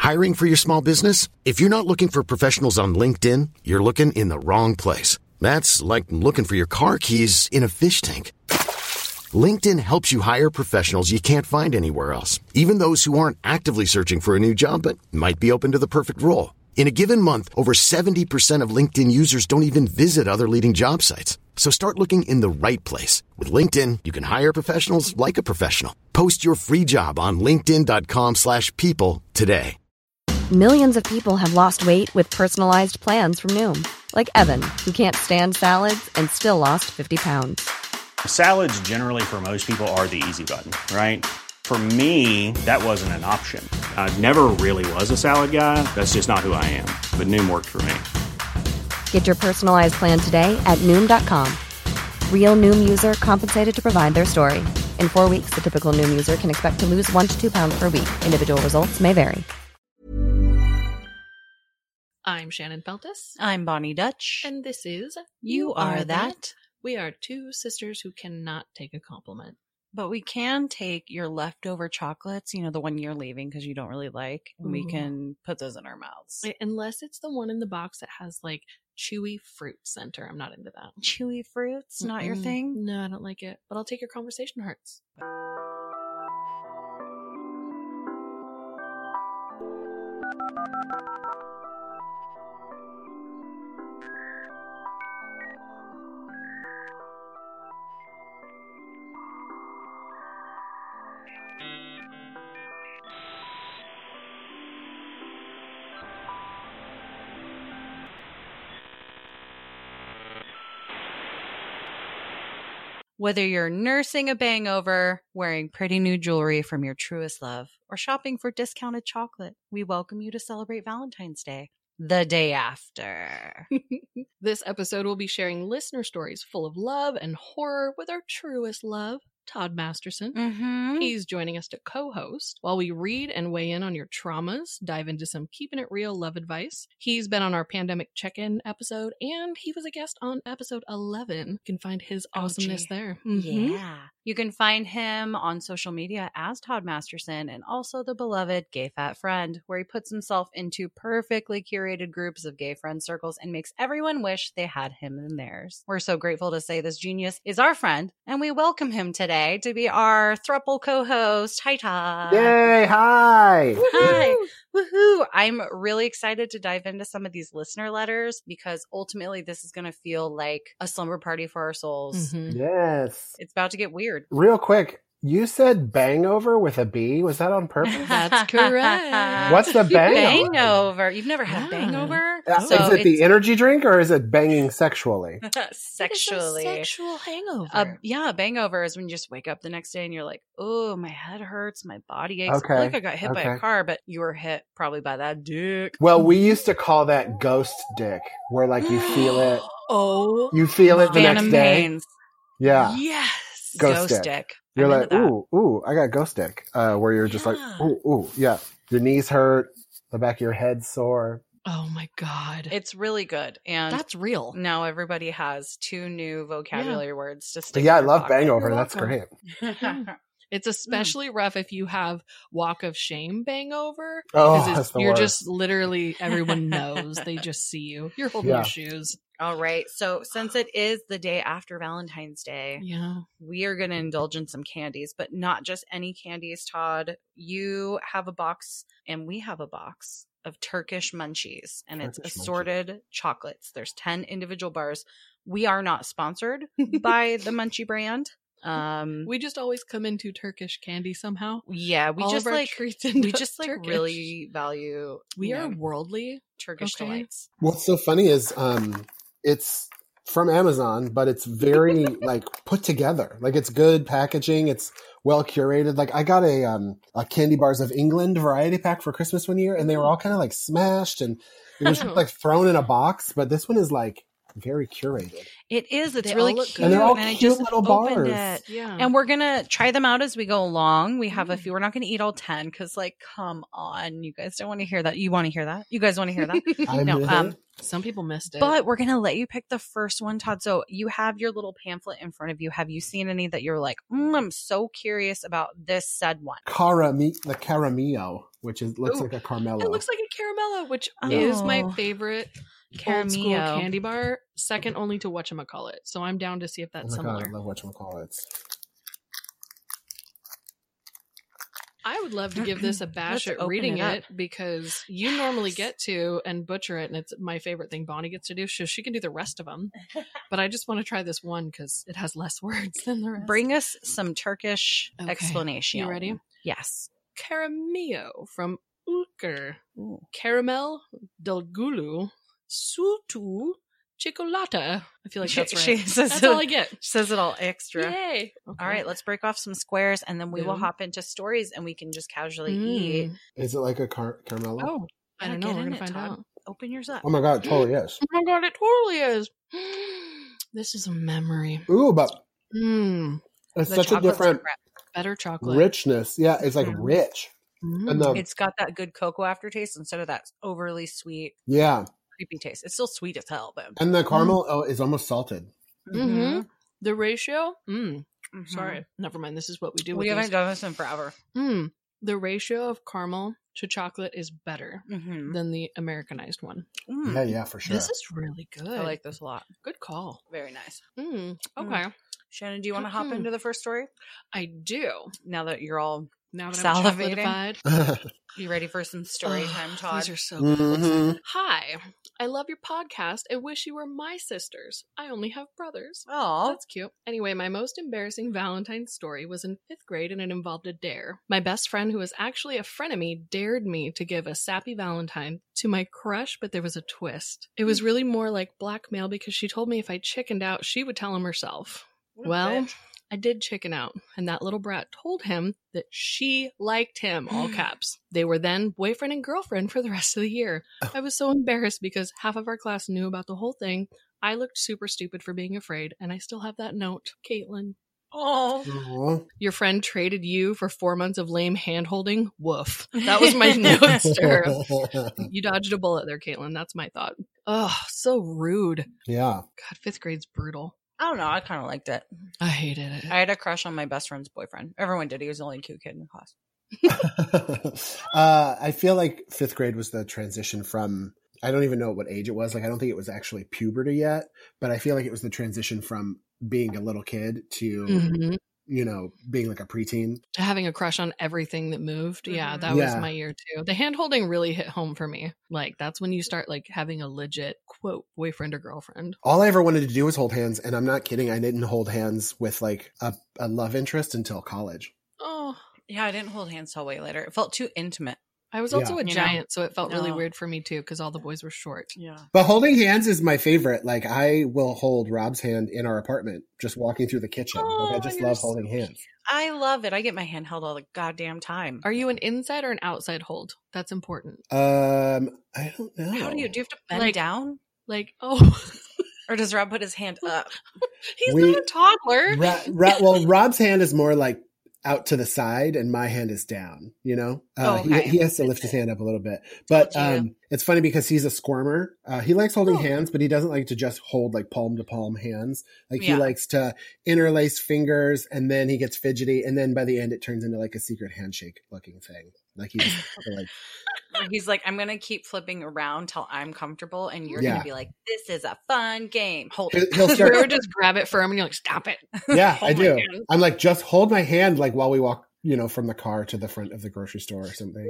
Hiring for your small business? If you're not looking for professionals on LinkedIn, you're looking in the wrong place. That's like looking for your car keys in a fish tank. LinkedIn helps you hire professionals you can't find anywhere else, even those who aren't actively searching for a new job but might be open to the perfect role. In a given month, over 70% of LinkedIn users don't even visit other leading job sites. So start looking in the right place. With LinkedIn, you can hire professionals like a professional. Post your free job on linkedin.com/people today. Millions of people have lost weight with personalized plans from Noom. Like Evan, who can't stand salads and still lost 50 pounds. Salads generally for most people are the easy button, right? For me, that wasn't an option. I never really was a salad guy. That's just not who I am. But Noom worked for me. Get your personalized plan today at Noom.com. Real Noom user compensated to provide their story. In 4 weeks, the typical Noom user can expect to lose 1 to 2 pounds per week. Individual results may vary. I'm Shannon Feltus. I'm Bonnie Dutch. And this is You Are That. We are two sisters who cannot take a compliment. But we can take your leftover chocolates, you know, the one you're leaving because you don't really like, and we can put those in our mouths. Unless it's the one in the box that has like chewy fruit center. I'm not into that. Chewy fruits, not your thing? No, I don't like it. But I'll take your conversation hearts. Whether you're nursing a bangover, wearing pretty new jewelry from your truest love, or shopping for discounted chocolate, we welcome you to celebrate Valentine's Day the day after. This episode will be sharing listener stories full of love and horror with our truest love, Todd Masterson. Mm-hmm. He's joining us to co-host while we read and weigh in on your traumas, dive into some keeping it real love advice. He's been on our pandemic check-in episode, and he was a guest on episode 11. You can find his awesomeness there. Mm-hmm. Yeah. You can find him on social media as Todd Masterson and also the beloved Gay Fat Friend, where he puts himself into perfectly curated groups of gay friend circles and makes everyone wish they had him in theirs. We're so grateful to say this genius is our friend, and we welcome him today to be our throuple co-host. Hi, Todd. Yay, hi. Hi. Woohoo. I'm really excited to dive into some of these listener letters because ultimately this is going to feel like a slumber party for our souls. Mm-hmm. Yes. It's about to get weird. Real quick, you said bangover with a B. Was that on purpose? That's correct. What's the bangover? Bangover. You've never had a bangover? Is it the energy drink or is it banging sexually? Sexually. It's a sexual hangover. Yeah, a bangover is when you just wake up the next day and you're like, oh, my head hurts, my body aches. I Okay. feel like I got hit by a Okay. car, but you were hit probably by that dick. Well, we used to call that ghost dick, where like you feel it. Oh. You feel it the Phantom next day. pains. Yeah. Yes. Ghost dick. You're I'm like, into that. ooh, I got ghost dick. Where you're just like, Yeah. ooh, yeah. Your knees hurt, the back of your head sore. Oh my God. It's really good. And That's real. now everybody has 2 new vocabulary words to But stick yeah, I in their love pocket. bangover. You're That's welcome. great. It's especially rough if you have walk of shame bangover. Oh, 'Cause that's the you're worst. just literally, everyone knows. They just see you. You're holding Yeah. your shoes. All right. So since it is the day after Valentine's Day, Yeah. we are going to indulge in some candies, but not just any candies, Todd. You have a box and we have a box of Turkish munchies, and it's Turkish assorted chocolates. There's 10 individual bars. We are not sponsored by the Munchie brand. We just always come into Turkish candy somehow. Yeah, we All just of our like treats end we up just like Turkish. really value We you are know, worldly. Turkish okay. delights. What's so funny is it's from Amazon, but it's very like put together. Like it's good packaging. It's well curated. Like I got a Candy Bars of England variety pack for Christmas one year, and they were all kind of like smashed, and it was just like thrown in a box. But this one is like very curated. It is. It's They really all look cute. good. And they're all I cute just little opened bars. it. Yeah. And we're going to try them out as we go along. We have a few. We're not going to eat all 10 because, like, come on. You guys don't want to hear that. You want to hear that? You guys want to hear that? I'm No, with it. Some people missed it. But we're going to let you pick the first one, Todd. So you have your little pamphlet in front of you. Have you seen any that you're like, I'm so curious about this said one? The Caramillo, which looks Ooh, like a Carmelo. It looks like a Caramello, which Oh. is my favorite old school Caramillo. candy bar, second only to whatchamacallit. So I'm down to see if oh that's my god, similar. I love whatchamacallits. I would love to give this a bash Let's at open reading it up. it because you normally get to and butcher it, and it's my favorite thing Bonnie gets to do. So she can do the rest of them. But I just want to try this one because it has less words than the rest. Bring us some Turkish Okay. explanation. You ready? Yes. Caramillo from Ulker. Ooh. Caramel Delgulu Sutu Chocolata. I feel like that's right. She says That's it- all I get. She says it all extra. Yay. All right, let's break off some squares and then we will Boom. hop into stories and we can just casually eat. Is it like a Carmelo? Oh, I Yeah, don't know. get We're in going to it, find Todd. out. Open yours up. Oh my god, it totally is. Oh my god, it totally is. This is a memory. Ooh, but Mmm. it's The such a chocolate's different crap. Better chocolate. richness. Yeah, it's like Mhm. rich. Mm. And the It's got that good cocoa aftertaste instead of that overly sweet, yeah, creepy taste. It's still sweet as hell, but and the caramel is almost salted. Mm-hmm. The ratio. Mhm. Sorry. Never mind. This is what we do with We haven't these. done this in forever. The ratio of caramel to chocolate is better Mm-hmm. than the Americanized one. Yeah, for sure. This is really good. I like this a lot. Good call. Very nice. Okay. Shannon, do you want to hop into the first story? I do. Now that you're all Now that I'm Salivating. chocolatified. you ready for some story time, Todd? These are so good. Mhm. Hi. I love your podcast and wish you were my sisters. I only have brothers. Oh, That's cute. Anyway, my most embarrassing Valentine's story was in 5th grade and it involved a dare. My best friend, who was actually a frenemy, dared me to give a sappy Valentine to my crush, but there was a twist. It was really more like blackmail because she told me if I chickened out, she would tell him herself. Well, I did chicken out, and that little brat told him that she liked him, all caps. They were then boyfriend and girlfriend for the rest of the year. I was so embarrassed because half of our class knew about the whole thing. I looked super stupid for being afraid, and I still have that note. Caitlin. oh, Aw. Your friend traded you for 4 months of lame hand-holding? Woof. That was my notes to her. You dodged a bullet there, Caitlin. That's my thought. Oh, so rude. Yeah. God, 5th grade's brutal. I don't know. I kind of liked it. I hated it. I had a crush on my best friend's boyfriend. Everyone did. He was the only cute kid in the class. I feel like 5th grade was the transition from, I don't even know what age it was. Like, I don't think it was actually puberty yet, but I feel like it was the transition from being a little kid to, Mhm. you know, being like a preteen. To having a crush on everything that moved. Yeah, Mhm. that was Yeah. my year too. The hand holding really hit home for me. Like, that's when you start like having a legit quote boyfriend or girlfriend. All I ever wanted to do was hold hands. And I'm not kidding. I didn't hold hands with like a love interest until college. Oh, Yeah, I didn't hold hands till way later. It felt too intimate. I was also Yeah. a You know? giant, so it felt really No. weird for me too because all the boys were short. Yeah. But holding hands is my favorite. Like, I will hold Rob's hand in our apartment, just walking through the kitchen. Like, I just you're love so holding hands. I love it. I get my hand held all the goddamn time. Are you an inside or an outside hold? That's important. I don't know. How do you have to bend Like- down? Like, oh, Or does Rob put his hand up? he's We- not a toddler. Well, Rob's hand is more like out to the side and my hand is down, you know? Okay. He has to lift his hand up a little bit. But Told you. it's funny because he's a squirmer. He likes holding Oh. hands, but he doesn't like to just hold like palm to palm hands. Like, he Yeah. likes to interlace fingers and then he gets fidgety. And then by the end, it turns into like a secret handshake looking thing. Like, he's like, He's like, I'm going to keep flipping around till I'm comfortable. And you're Yeah. going to be like, this is a fun game. Hold he'll it. he'll You start. ever just grab it firm and you're like, stop it. Yeah, Hold I my do. hand. I'm like, just hold my hand, like while we walk, you know, from the car to the front of the grocery store or something.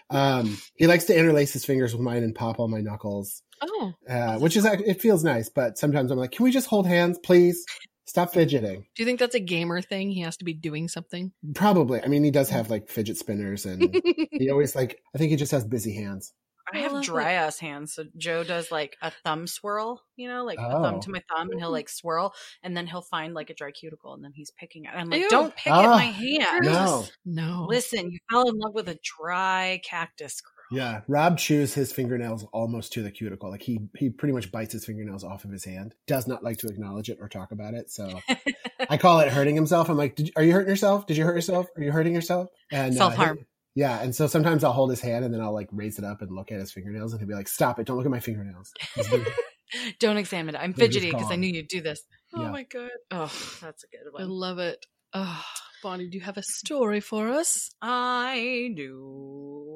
He likes to interlace his fingers with mine and pop on my knuckles, Oh, which is, it feels nice. But sometimes I'm like, can we just hold hands, please? Stop fidgeting. do you think that's a gamer thing? He has to be doing something. Probably. I mean, he does have like fidget spinners and he always like, I think he just has busy hands. I I have love dry ass hands. So Joe does like a thumb swirl, you know, like a thumb Oh. to my thumb, and he'll like swirl, and then he'll find like a dry cuticle, and then he's picking it. I'm like, Ew. don't pick at Ah, my hand. No. No. Listen, you fell in love with a dry cactus girl. Yeah. Rob chews his fingernails almost to the cuticle. Like, he pretty much bites his fingernails off of his hand. Does not like to acknowledge it or talk about it. So I call it hurting himself. I'm like, are you hurting yourself? Did you hurt yourself? Are you hurting yourself? And Self-harm. Yeah. And so sometimes I'll hold his hand and then I'll like raise it up and look at his fingernails and he'll be like, stop it. Don't look at my fingernails. Don't examine it. I'm They're just fidgety because I gone. knew you'd do this. Oh Yeah. my god. Oh, that's a good I one. love it. Oh, Bonnie, do you have a story for us? I do.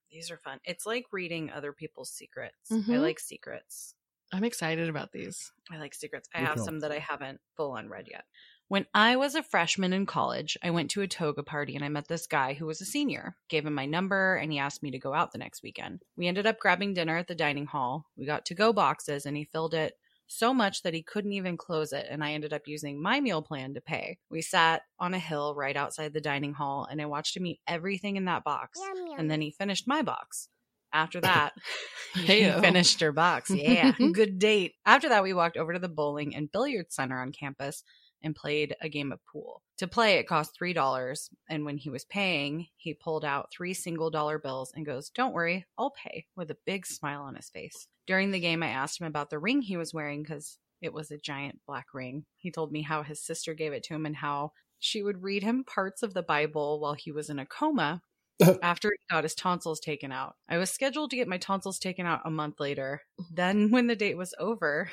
These are fun. It's like reading other people's secrets. Mhm. I like secrets. I'm excited about these. I like secrets. I Me have too. some that I haven't full on read yet. When I was a freshman in college, I went to a toga party and I met this guy who was a senior. Gave him my number and he asked me to go out the next weekend. We ended up grabbing dinner at the dining hall. We got to-go boxes and he filled it so much that he couldn't even close it, and I ended up using my meal plan to pay. We sat on a hill right outside the dining hall and I watched him eat everything in that box, and then he finished my box. After that, he Heyo. finished her box. Yeah, good date. After that, we walked over to the bowling and billiards center on campus and played a game of pool. To play, it cost $3, and when he was paying, he pulled out 3 single-dollar bills and goes, "Don't worry, I'll pay," with a big smile on his face. During the game, I asked him about the ring he was wearing because it was a giant black ring. He told me how his sister gave it to him and how she would read him parts of the Bible while he was in a coma after he got his tonsils taken out. I was scheduled to get my tonsils taken out a month later. Then when the date was over,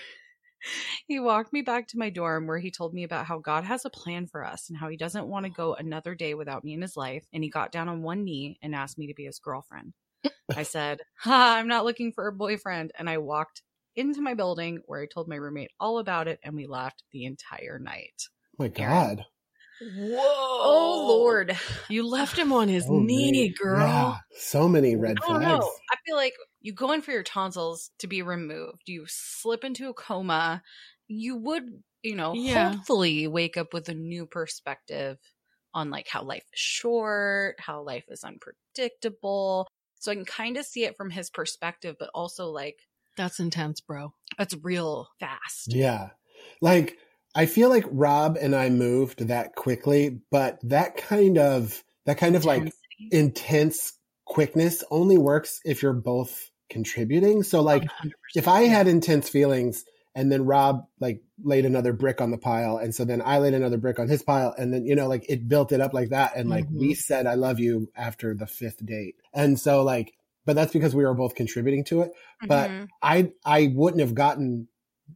he walked me back to my dorm where he told me about how God has a plan for us and how he doesn't want to go another day without me in his life. And he got down on one knee and asked me to be his girlfriend. I said, I'm not looking for a boyfriend. And I walked into my building where I told my roommate all about it and we laughed the entire night. Oh my God. Whoa. Oh, Lord. You left him on his Oh, knee, man. girl. Yeah. So many red I don't flags. know. I feel like you go in for your tonsils to be removed. You slip into a coma. You would, Yeah. hopefully wake up with a new perspective on like how life is short, how life is unpredictable. So I can kind of see it from his perspective, but also like That's intense, bro. it's real fast. Yeah. Like, I feel like Rob and I moved that quickly, but that kind of like Intensity. intense quickness only works if you're both contributing. So like 100%. if I had intense feelings and then Rob like laid another brick on the pile and so then I laid another brick on his pile and then, like it built it up like that. And like we said, I love you after the 5th date. And so like, but that's because we were both contributing to it. But Mhm. I wouldn't have gotten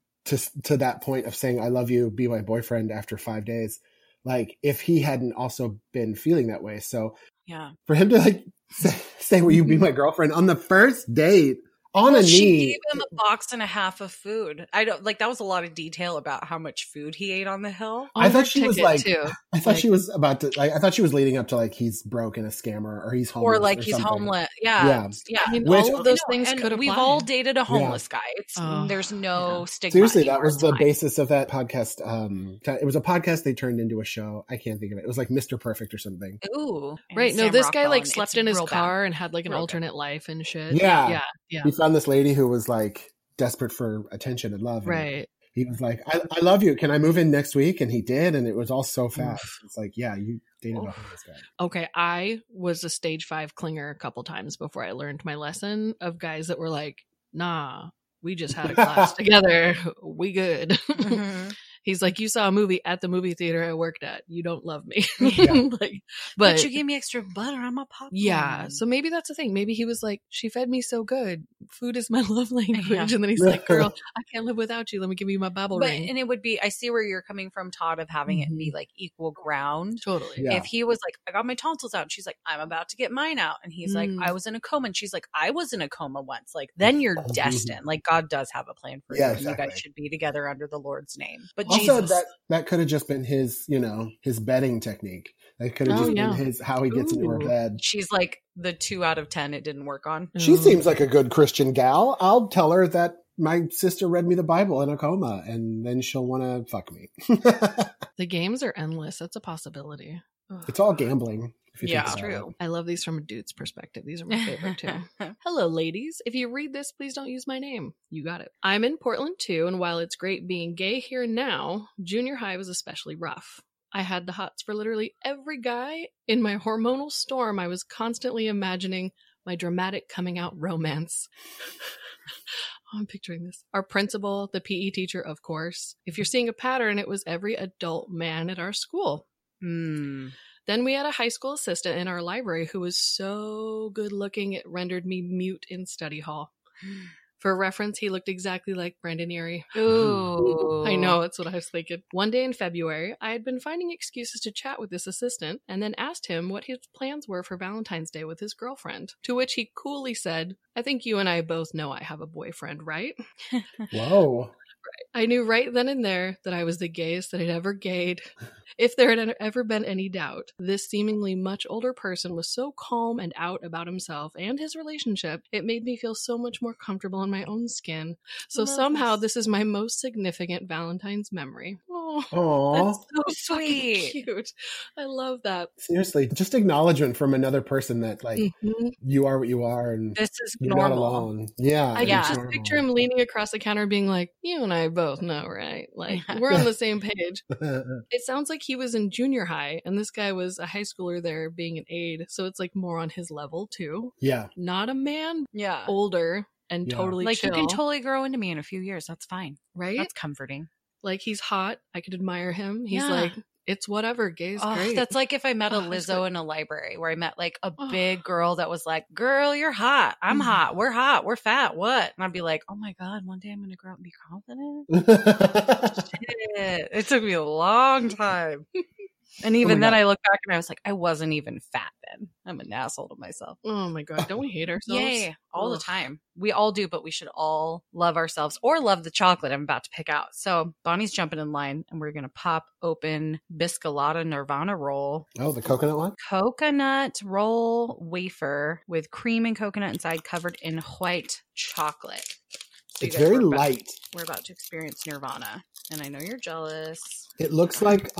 to that point of saying, I love you, be my boyfriend after 5 days. Like if he hadn't also been feeling that way. So Yeah. for him to like say, will you be my girlfriend on the first date on a She knee? gave him a box and a half of food. I don't like that was a lot of detail about how much food he ate on the hill. I On thought her she was ticket, like, too. I thought she was about to, like, I thought she was leading up to like, he's broke and a scammer or he's homeless. Or like he's something. homeless. Yeah. I mean, Which- all of those I know, things and could apply. we've all dated a homeless guy. It's Oh, there's no yeah. stigma. Seriously, that anymore. was It's the fine. basis of that podcast. It was a podcast they turned into a show. I can't think of it. It was like Mr. Perfect or something. Ooh. And Right. No, Sam this guy Rockwell, like and slept it's in his real bad. car and had like an Real bad. alternate life and shit. Yeah. Yeah. He found this lady who was like desperate for attention and love. And Right. he was like, I love you. Can I move in next week? And he did. And it was all so fast. It's like, yeah, you dated a homeless guy. Okay. I was a stage 5 clinger a couple times before I learned my lesson of guys that were like, nah, we just had a class together. We good. Mhm. He's like, you saw a movie at the movie theater I worked at. You don't love me. Yeah. Like, But you gave me extra butter on my popcorn. yeah. So maybe that's the thing. Maybe he was like, she fed me so good. Food is my love language. Yeah. And then he's like, girl, I can't live without you. Let me give you my Bible But ring. and it would be I see where you're coming from, Todd, of having it be like equal ground. Totally. Yeah. If he was like, I got my tonsils out, and she's like, I'm about to get mine out. And he's like, Mm. I was in a coma. And she's like, I was in a coma once. Like, then you're destined. Like, God does have a plan for Yeah, you. And you exactly. guys should be together under the Lord's name. But Also, Jesus. that could have just been his, his betting technique. That could have Oh, just yeah. been how he gets into her Ooh. bed. She's like the 2 out of 10 it didn't work on. She seems like a good Christian gal. I'll tell her that my sister read me the Bible in a coma, and then she'll want to fuck me. The games are endless. That's a possibility. Ugh. It's all gambling. If you Yeah, think it's about true. it. I love these from a dude's perspective. These are my favorite too. Hello, ladies. If you read this, please don't use my name. You got it. I'm in Portland too, and while it's great being gay here now, junior high was especially rough. I had the hots for literally every guy. In my hormonal storm, I was constantly imagining my dramatic coming out romance. Oh, I'm picturing this. Our principal, the PE teacher, of course. If you're seeing a pattern, it was every adult man at our school. Hmm. Then we had a high school assistant in our library who was so good looking it rendered me mute in study hall. For reference, he looked exactly like Brandon Urie. Ooh. I know, that's what I was thinking. One day in February, I had been finding excuses to chat with this assistant and then asked him what his plans were for Valentine's Day with his girlfriend. To which he coolly said, "I think you and I both know I have a boyfriend, right?" Whoa. I knew right then and there that I was the gayest that had ever gayed. If there had ever been any doubt, this seemingly much older person was so calm and out about himself and his relationship, it made me feel so much more comfortable in my own skin. So somehow this is my most significant Valentine's memory. Oh, Aw. that's so Sweet. fucking cute. I love that. Seriously, just acknowledgement from another person that like Mhm. you are what you are and This is you're normal. not alone. Yeah. I it's can just normal. picture him leaning across the counter being like, "You and I both know, right? Like, we're on the same page." It sounds like he was in junior high, and this guy was a high schooler there being an aide, so it's like more on his level, too. Yeah. Not a man, Yeah. older and Yeah. totally Like chill, you can totally grow into me in a few years. That's fine. right? That's comforting. Like, he's hot. I could admire him. He's Yeah. like, it's whatever. Gay's Oh, great. that's like if I met a Oh, that's Lizzo good. in a library where I met like a Oh. big girl that was like, "Girl, you're hot. I'm hot. We're hot. We're fat. What?" And I'd be like, "Oh my God, one day I'm going to grow up and be confident." Shit. It took me a long time. And even then God. I look back and I was like, I wasn't even fat then. I'm an asshole to myself. Oh my God. Don't we hate ourselves? Yay. All the Ugh. time. We all do, but we should all love ourselves or love the chocolate I'm about to pick out. So Bonnie's jumping in line and we're going to pop open Biscolata Nirvana roll. Oh, the coconut one? Coconut roll wafer with cream and coconut inside covered in white chocolate. So you It's guys, very we're about- light. We're about to experience Nirvana. And I know you're jealous. It looks like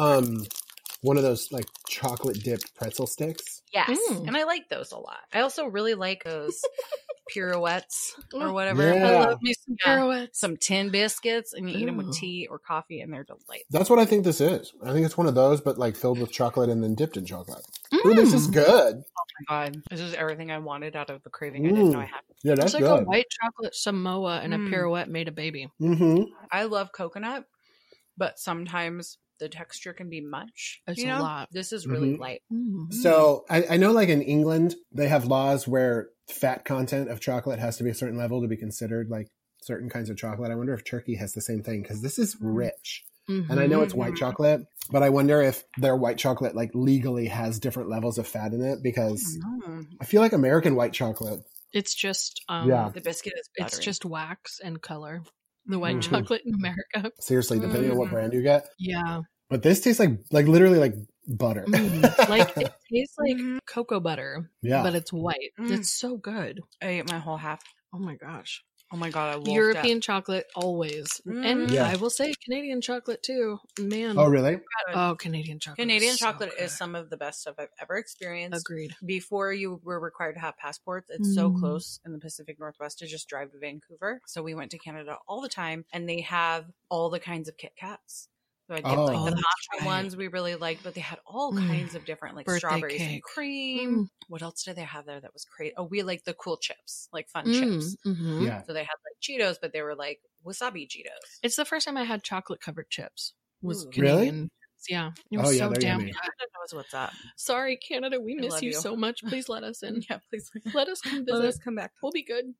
one of those like chocolate dipped pretzel sticks. Yes. Mm. And I like those a lot. I also really like those pirouettes or whatever. Yeah. I love me some Yeah. pirouettes. Some tin biscuits and you eat them with Ooh. tea or coffee and they're delightful. That's what I think this is. I think it's one of those, but like filled with chocolate and then dipped in chocolate. Ooh, this is good. Oh my God. This is everything I wanted out of the craving I didn't know I had. Yeah, that's It's like a good. white chocolate Samoa and a Mm. pirouette made a baby. Mm-hmm. I love coconut, but sometimes the texture can be much. It's you a know? lot. This is really Mhm. light. So I know like in England, they have laws where fat content of chocolate has to be a certain level to be considered like certain kinds of chocolate. I wonder if Turkey has the same thing because this is rich. And I know it's white chocolate, but I wonder if their white chocolate like legally has different levels of fat in it because I feel like American white chocolate. It's just Yeah. The biscuit is buttery. it's just wax and color. The white Mhm. chocolate in America. Seriously, depending on what Mhm. brand you get. Yeah. But this tastes like literally like butter. Like it tastes like Mhm. cocoa butter, Yeah. but it's white. Mm. It's so good. I ate my whole half. Oh my gosh. Oh my God, I wolfed European chocolate always. And Yeah. I will say Canadian chocolate too. Man. Oh, really? Oh, Canadian chocolate. Canadian is so chocolate is good. some of the best stuff I've ever experienced. Agreed. Before you were required to have passports, it's so Mm. close in the Pacific Northwest to just drive to Vancouver. So we went to Canada all the time, and they have all the kinds of Kit Kats. So I get Oh. like Oh, the that's matcha right. ones we really liked, but they had all Mm. kinds of different like Birthday strawberries and cake. cream. What else did they have there that was crazy? Oh, we like the cool chips, like fun Mm, chips. mhm. Yeah. So they had like Cheetos, but they were like wasabi Cheetos. It's the first time I had chocolate covered chips. Was Ooh. Canadian. Yeah. It was Oh, yeah, so they're damn yummy. good. Canada knows what's up. Sorry, Canada. We I miss love you you. so much. Please let us in. Yeah, please Let us come let visit. us come back. We'll be good.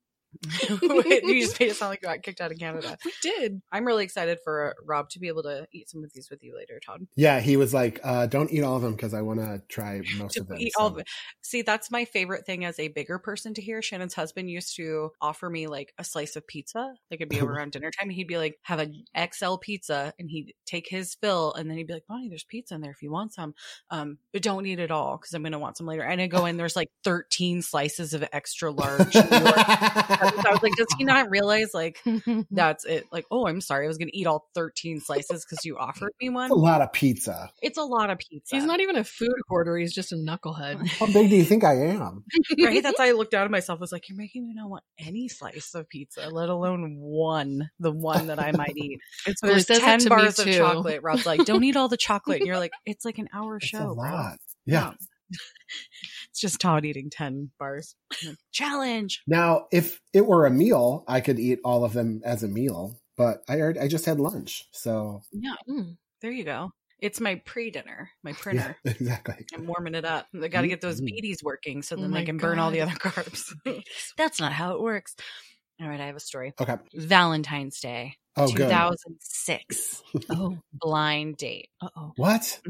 Wait, you just made it sound like you got kicked out of Canada. We did. I'm really excited for Rob to be able to eat some of these with you later, Todd. Yeah, he was like, don't eat all of them because I want to try most To of them. eat all of it. See, that's my favorite thing as a bigger person to hear. Shannon's husband used to offer me like a slice of pizza. Like it'd be over around dinner time. And he'd be like, have an XL pizza, and he'd take his fill, and then he'd be like, Bonnie, there's pizza in there if you want some. But don't eat it all because I'm gonna want some later. And I go in, there's like 13 slices of extra large New York. I was like, does he not realize like that's it? Like, oh, I'm sorry, I was gonna eat all 13 slices because you offered me one. That's a lot of pizza. It's a lot of pizza. He's not even a food hoarder. He's just a knucklehead. How big do you think I am? Right? That's why I looked down at myself. I was like, you're making me not want any slice of pizza, let alone one, the one that I might eat. It's There's says that 10 to me bars of too. chocolate. Rob's like, don't eat all the chocolate. And you're like, it's like an hour It's show. a bro. lot. Yeah. It's just Todd eating 10 bars. Challenge. Now, if it were a meal, I could eat all of them as a meal, but I just had lunch. So, Yeah. Mm. There you go. It's my pre-dinner, my yeah, printer. exactly. I'm warming it up. I got to get those Mhm. beaties working so Oh then my they can burn all the God. other carbs. That's not how it works. All right, I have a story. Okay. Valentine's Day, Oh, good. 2006. Oh. Blind date. Uh-oh. What?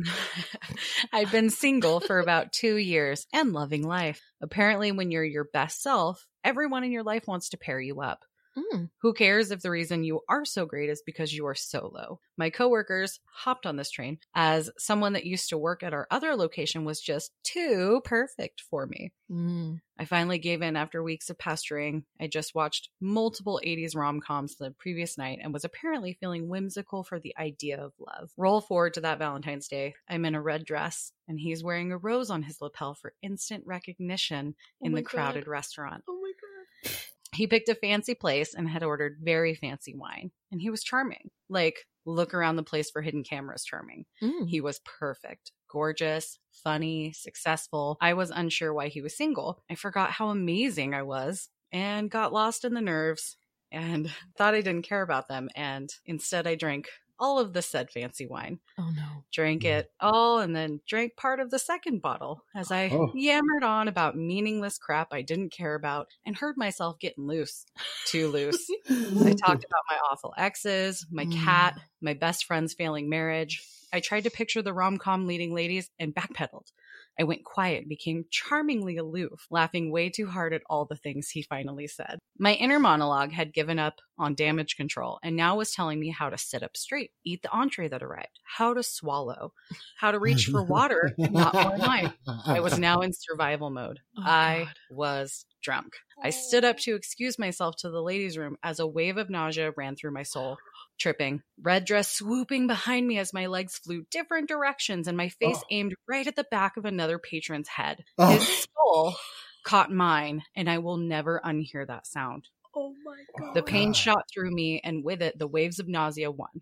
I'd been single for about 2 years and loving life. Apparently, when you're your best self, everyone in your life wants to pair you up. Who cares if the reason you are so great is because you are solo? My coworkers hopped on this train as someone that used to work at our other location was just too perfect for me. I finally gave in after weeks of pestering. I just watched multiple 80s rom-coms the previous night and was apparently feeling whimsical for the idea of love. Roll forward to that Valentine's Day. I'm in a red dress and he's wearing a rose on his lapel for instant recognition in the crowded restaurant. Oh my God. He picked a fancy place and had ordered very fancy wine. And he was charming. Like, look around the place for hidden cameras charming. He was perfect. Gorgeous, funny, successful. I was unsure why he was single. I forgot how amazing I was and got lost in the nerves and thought I didn't care about them. And instead I drank all of the said fancy wine. Oh no. Drank it all and then drank part of the second bottle as I yammered on about meaningless crap I didn't care about and heard myself getting loose. Too loose. I talked about my awful exes, my cat, my best friend's failing marriage. I tried to picture the rom-com leading ladies and backpedaled. I went quiet, became charmingly aloof, laughing way too hard at all the things he finally said. My inner monologue had given up on damage control and now was telling me how to sit up straight, eat the entree that arrived, how to swallow, how to reach for water, not more wine. I was now in survival mode. I was drunk. I stood up to excuse myself to the ladies' room as a wave of nausea ran through my soul. Tripping, red dress swooping behind me as my legs flew different directions and my face aimed right at the back of another patron's head. His skull caught mine, and I will never unhear that sound. Oh my God. The pain shot through me, and with it, the waves of nausea won.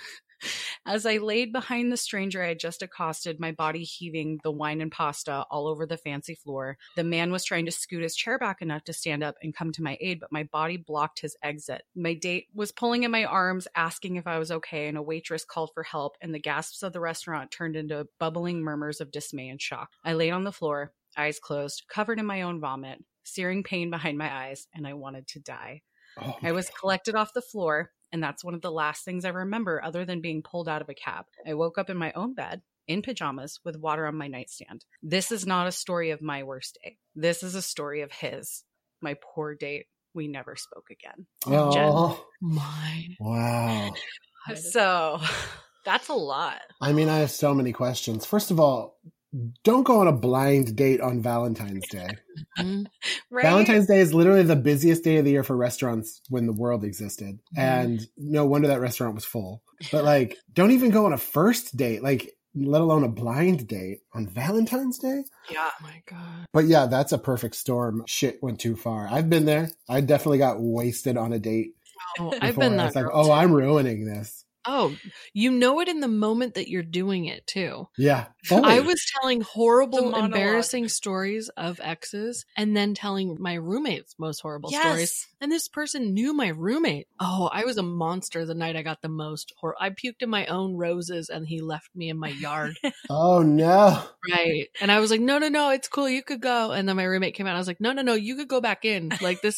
As I laid behind the stranger I had just accosted, my body heaving, the wine and pasta all over the fancy floor, the man was trying to scoot his chair back enough to stand up and come to my aid, but my body blocked his exit. My date was pulling at my arms, asking if I was okay, and a waitress called for help, and the gasps of the restaurant turned into bubbling murmurs of dismay and shock. I laid on the floor, eyes closed, covered in my own vomit, searing pain behind my eyes, and I wanted to die. I was collected off the floor, and that's one of the last things I remember other than being pulled out of a cab. I woke up in my own bed, in pajamas, with water on my nightstand. This is not a story of my worst day. This is a story of his. My poor date. We never spoke again. Oh, my. Wow. So that's a lot. I mean, I have so many questions. First of all, don't go on a blind date on Valentine's Day. Right? Valentine's Day is literally the busiest day of the year for restaurants when the world existed. And no wonder that restaurant was full. But like, don't even go on a first date, like, let alone a blind date on Valentine's Day. Yeah. Oh my God. But yeah, that's a perfect storm. Shit went too far. I've been there. I definitely got wasted on a date. Oh, I've been that It's like, girl, oh, I'm ruining this. Oh, you know it in the moment that you're doing it too. Yeah. Fully. I was telling The horrible, monologue. embarrassing stories of exes and then telling my roommate's most horrible stories. And this person knew my roommate. Oh, I was a monster the night I got the most I puked in my own roses and he left me in my yard. Oh, no. Right. And I was like, no, it's cool. You could go. And then my roommate came out. I was like, no, you could go back in. Like, this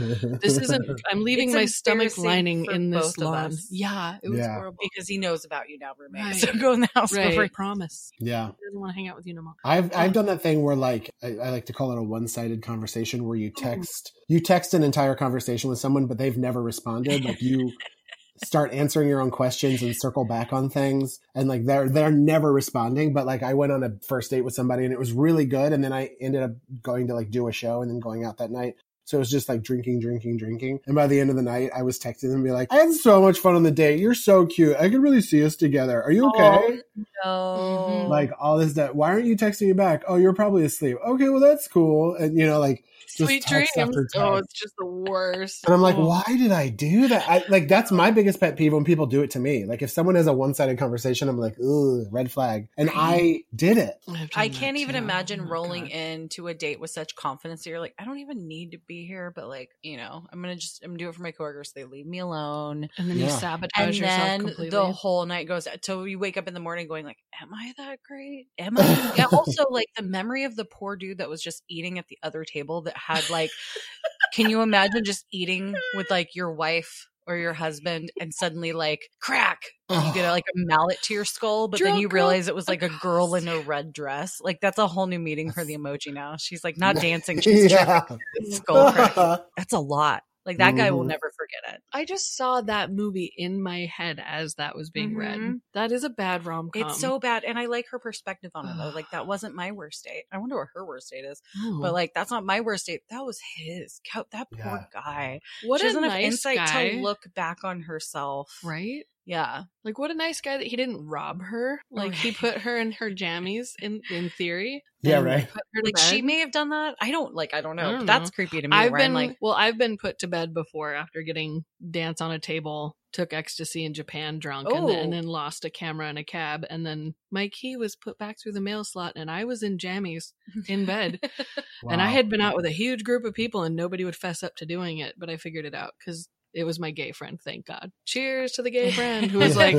isn't, I'm leaving It's my stomach embarrassing lining for in this both of lawn. us. Yeah. It was Yeah. horrible. Because he knows about you now, roommate. Right. So go in the house before Right. Promise. Yeah. He doesn't want to hang out with you no more. I've done that thing where like I like to call it a one-sided conversation where you text an entire conversation with someone but they've never responded. Like you start answering your own questions and circle back on things and like they're never responding. But like I went on a first date with somebody and it was really good and then I ended up going to like do a show and then going out that night. So it was just like drinking. And by the end of the night, I was texting them and be like, I had so much fun on the date. You're so cute. I could really see us together. Are you okay? Oh, no. Like all this stuff. Why aren't you texting me back? Oh, you're probably asleep. Okay, well, that's cool. And, you know, like just Sweet text dreams. after text. Oh, it's just the worst. And I'm like, Oh. why did I do that? Like, that's my biggest pet peeve when people do it to me. Like, if someone has a one-sided conversation, I'm like, ooh, red flag. And I did it. I can't even too. imagine Oh my rolling God. into a date with such confidence that you're like, I don't even need to be here, but like, you know, I'm gonna do it for my coworkers. They leave me alone. And then you Yeah. sabotage And yourself then completely. the whole night goes till you wake up in the morning going like, am I that great? Am I? Yeah, also, like, the memory of the poor dude that was just eating at the other table that had, like, can you imagine just eating with, like, your wife or your husband and suddenly, like, crack, you get like a mallet to your skull, but then you realize it was like a girl in a red dress. Like, that's a whole new meaning for the emoji now. She's like not dancing, she's skull crack. That's a lot. Like, that guy will never forget it. I just saw that movie in my head as that was being read. That is a bad rom-com. It's so bad. And I like her perspective on it, though. Like, that wasn't my worst date. I wonder what her worst date is. But, like, that's not my worst date. That was his. That poor guy. What she doesn't a have nice insight guy. to look back on herself. Right? Yeah. Like, what a nice guy that he didn't rob her. Like, he put her in her jammies in theory. Yeah, right. Put her to Like, bed. she may have done that. I don't know. know. That's creepy to me. I've where I'm been like, I've been put to bed before after getting dance on a table, took ecstasy in Japan drunk, and then lost a camera in a cab, and then my key was put back through the mail slot, and I was in jammies in bed. And I had been out with a huge group of people, and nobody would fess up to doing it, but I figured it out because it was my gay friend, thank God. Cheers to the gay friend who was like,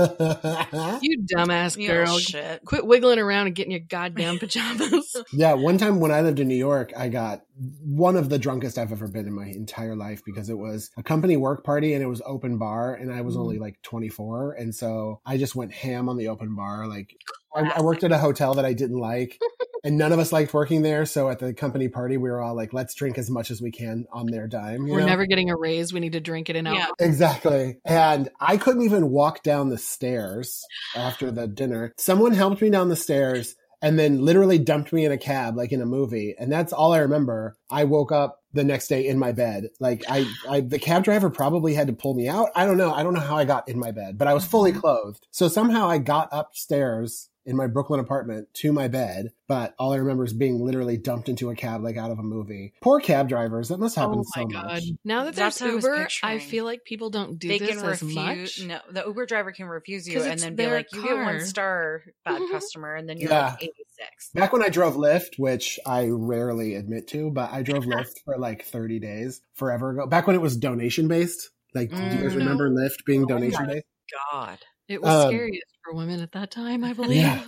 you dumbass girl, shit. quit wiggling around and get in your goddamn pajamas. Yeah, one time when I lived in New York, I got one of the drunkest I've ever been in my entire life because it was a company work party and it was open bar and I was only like 24. And so I just went ham on the open bar. Like, I worked at a hotel that I didn't like and none of us liked working there. So at the company party, we were all like, let's drink as much as we can on their dime. We're never getting a raise. We need to drink it in alcohol. Exactly. And I couldn't even walk down the stairs after the dinner. Someone helped me down the stairs and then literally dumped me in a cab, like in a movie. And that's all I remember. I woke up the next day in my bed. Like the cab driver probably had to pull me out. I don't know how I got in my bed, but I was fully clothed. So somehow I got upstairs in my Brooklyn apartment to my bed, but all I remember is being literally dumped into a cab like out of a movie. Poor cab drivers. That must happen so much. Now that That's there's what I was Uber, picturing. I feel like people don't do They this can as refuse. much. No, the Uber driver can refuse you 'Cause and it's then be their like, you get car. 1 star, bad customer, and then you're like 86. Back when I drove Lyft, which I rarely admit to, but I drove Lyft for like 30 days forever ago. Back when it was donation based. Like, do you guys remember Lyft being donation based? God. It was scariest for women at that time, I believe. Yeah.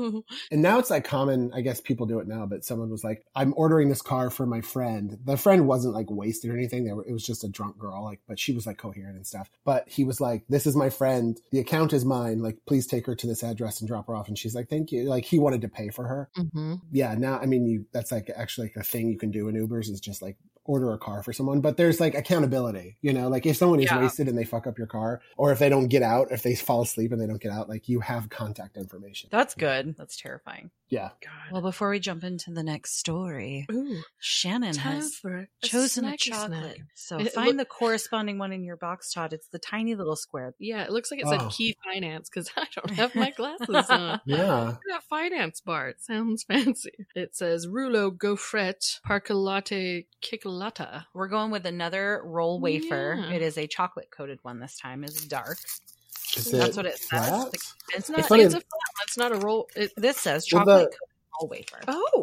And now it's like common, I guess people do it now, but someone was like, I'm ordering this car for my friend. The friend wasn't like wasted or anything. It was just a drunk girl, like, but she was like coherent and stuff. But he was like, this is my friend. The account is mine. Like, please take her to this address and drop her off. And she's like, thank you. Like, he wanted to pay for her. Mm-hmm. Yeah. Now, I mean, that's like actually like a thing you can do in Ubers is just like order a car for someone, but there's like accountability, you know, like if someone is wasted and they fuck up your car, or if they don't get out, if they fall asleep and they don't get out, like you have contact information. That's good. That's terrifying. Yeah. God. Well, before we jump into the next story, Ooh, Shannon time has for chosen a snacky chocolate. snack. So It find look- the corresponding one in your box, Todd. It's the tiny little square. Yeah, it looks like it said Key Finance because I don't have my glasses on. Yeah. Look at that finance bar. It sounds fancy. It says Rouleau Gaufrette Parcolate Kickalata. We're going with another roll wafer. Yeah. it is a chocolate coated one this time. It's dark. Is That's what it says. flat? It's Not, not. funny. it's a flat one. It's not a roll. This says Well, chocolate the- coated roll wafer.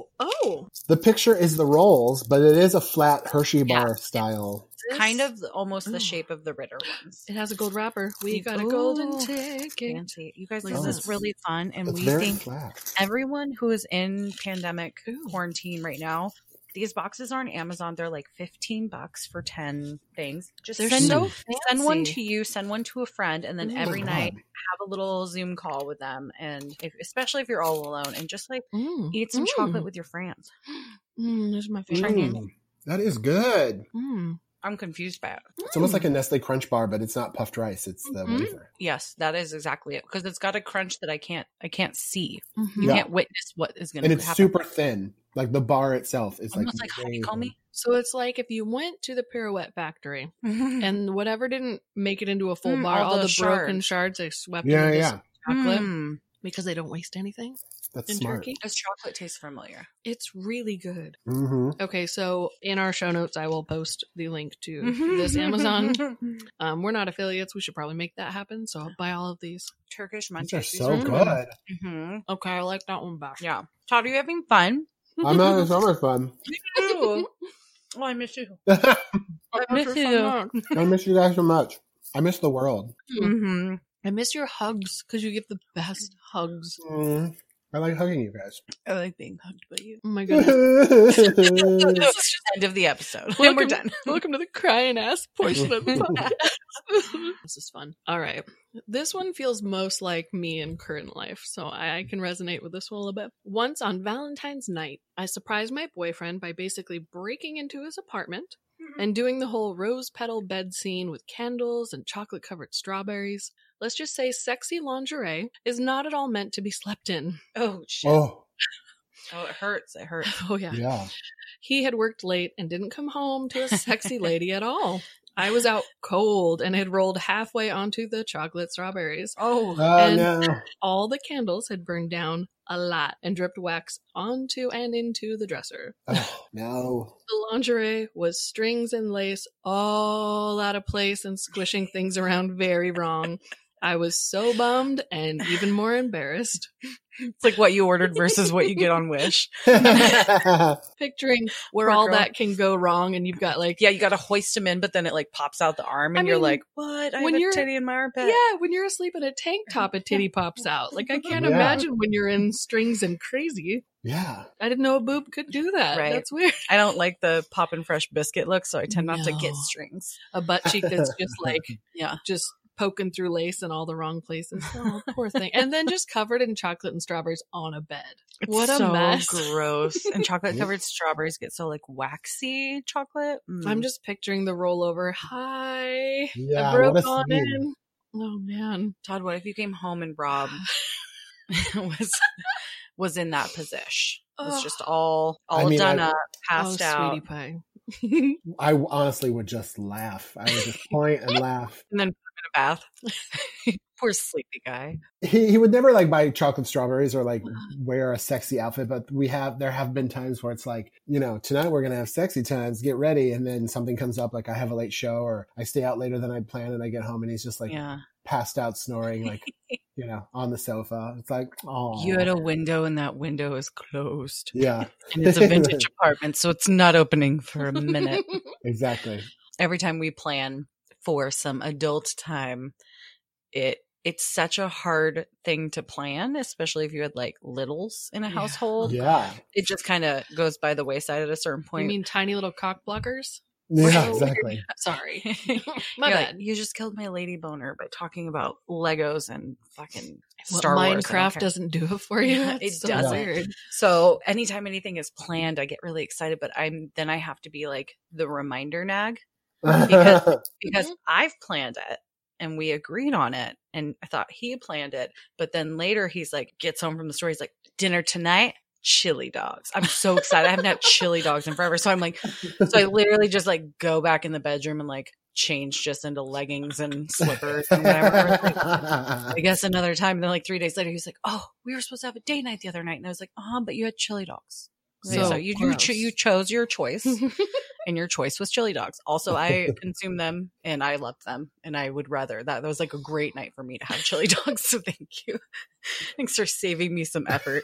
Oh. The picture is the rolls, but it is a flat Hershey bar Yeah. style. Kind of almost the Ooh. shape of the Ritter ones. It has a gold wrapper. We got a Ooh. golden ticket. Fancy. You guys, Like this this. is really fun. And It's we very think flat. everyone who is in pandemic Ooh. quarantine right now, these boxes are on Amazon. They're like $15 for 10 things. Just They're send, so send one fancy. to you, send one to a friend, and then Oh every my night God. have a little Zoom call with them. And especially if you're all alone, and just like eat some Mm. chocolate with your friends. This is my favorite. That is good. I'm confused by it. It's almost like a Nestle Crunch bar, but it's not puffed rice. It's the Mhm. wafer. Yes, that is exactly it. Because it's got a crunch that I can't see. Mhm. You Yeah. can't witness what is going And to it's happen. super thin. Like the bar itself is Almost like like very honeycomb. So it's like if you went to the Pirouette factory and whatever didn't make it into a full bar, all all the the broken shards they swept Yeah, into yeah. this chocolate Mm. because they don't waste anything That's in smart. Turkey. This chocolate tastes familiar. It's really good. Mm-hmm. Okay, so in our show notes, I will post the link to this Amazon. We're not affiliates. We should probably make that happen. So I'll buy all of these. Turkish These munchies. are These so good. Mhm. Okay, I like that one best. Yeah. Todd, are you having fun? I'm having so much fun. Oh, I miss you. I I miss you. miss you guys so much. I miss the world. Mm-hmm. I miss your hugs because you give the best hugs. I like hugging you guys. I like being hugged by you. Oh my goodness. This is just the end of the episode. And we're done. Welcome to the crying ass portion of the podcast. This is fun. All right. This one feels most like me in current life, so I can resonate with this one a little bit. Once on Valentine's night, I surprised my boyfriend by basically breaking into his apartment and doing the whole rose petal bed scene with candles and chocolate-covered strawberries. Let's just say sexy lingerie is not at all meant to be slept in. Oh, shit. Oh, Oh, it hurts. It hurts. Oh, yeah. yeah. He had worked late and didn't come home to a sexy lady at all. I was out cold and had rolled halfway onto the chocolate strawberries. Oh, And No. all the candles had burned down a lot and dripped wax onto and into the dresser. Oh, no. The lingerie was strings and lace all out of place and squishing things around very wrong. I was so bummed and even more embarrassed. it's like what you ordered versus what you get on Wish. Picturing where Poor all girl. that can go wrong, and you've got like, Yeah, you got to hoist them in, but then it like pops out the arm, and I you're mean, like, "What? I when have a you're- titty in my armpit." yeah, when you're asleep in a tank top, a titty pops out. Like, I can't Yeah. imagine when you're in strings and crazy. Yeah. I didn't know a boob could do that. Right. That's weird. I don't like the Poppin' Fresh biscuit look, so I tend not to get No. strings. A butt cheek that's just like, Yeah. just poking through lace in all the wrong places. Oh, poor thing. And then just covered in chocolate and strawberries on a bed. What a so mess. gross. And chocolate covered strawberries get so like waxy chocolate. I'm just picturing the rollover. Hi. Yeah, I broke what a on scene. in. Oh, man. Todd, what if you came home and Rob was in that position? Was Ugh. just all I mean, done I- up, passed out, Sweetie pie. I honestly would just laugh. I would just point and laugh. and then put him in a bath. Poor sleepy guy. He would never like buy chocolate strawberries or like wear a sexy outfit, but there have been times where it's like, you know, tonight we're gonna have sexy times, get ready, and then something comes up, like I have a late show or I stay out later than I planned and I get home and he's just like Yeah. passed out snoring, like you know, on the sofa. It's like, oh, You had a window and that window is closed. yeah, And it's a vintage apartment, so it's not opening for a minute. exactly. Every time we plan for some adult time, it's such a hard thing to plan, especially if you had like littles in a household. Yeah, It just kind of goes by the wayside at a certain You point. mean tiny little cock blockers? yeah, So exactly. Sorry. My You're bad. like, you just killed my lady boner by talking about Legos and fucking What Star Wars. I don't Minecraft care. doesn't do it for you. Yeah, It's it so doesn't. weird. So anytime anything is planned, I get really excited, but I have to be like the reminder nag because I've planned it and we agreed on it and I thought he planned it, but then later he's like gets home from the store, he's like, dinner tonight, chili dogs. I'm so excited. I haven't had chili dogs in forever. So I'm like, so I literally just like go back in the bedroom and like change just into leggings and slippers and whatever. I guess another time. And then like 3 days later, he's like, "Oh, we were supposed to have a date night the other night." And I was like, but you had chili dogs. So you chose your choice, and your choice was chili dogs. Also, I consume them and I love them, and I would rather that. That was like a great night for me to have chili dogs. So thank you. Thanks for saving me some effort.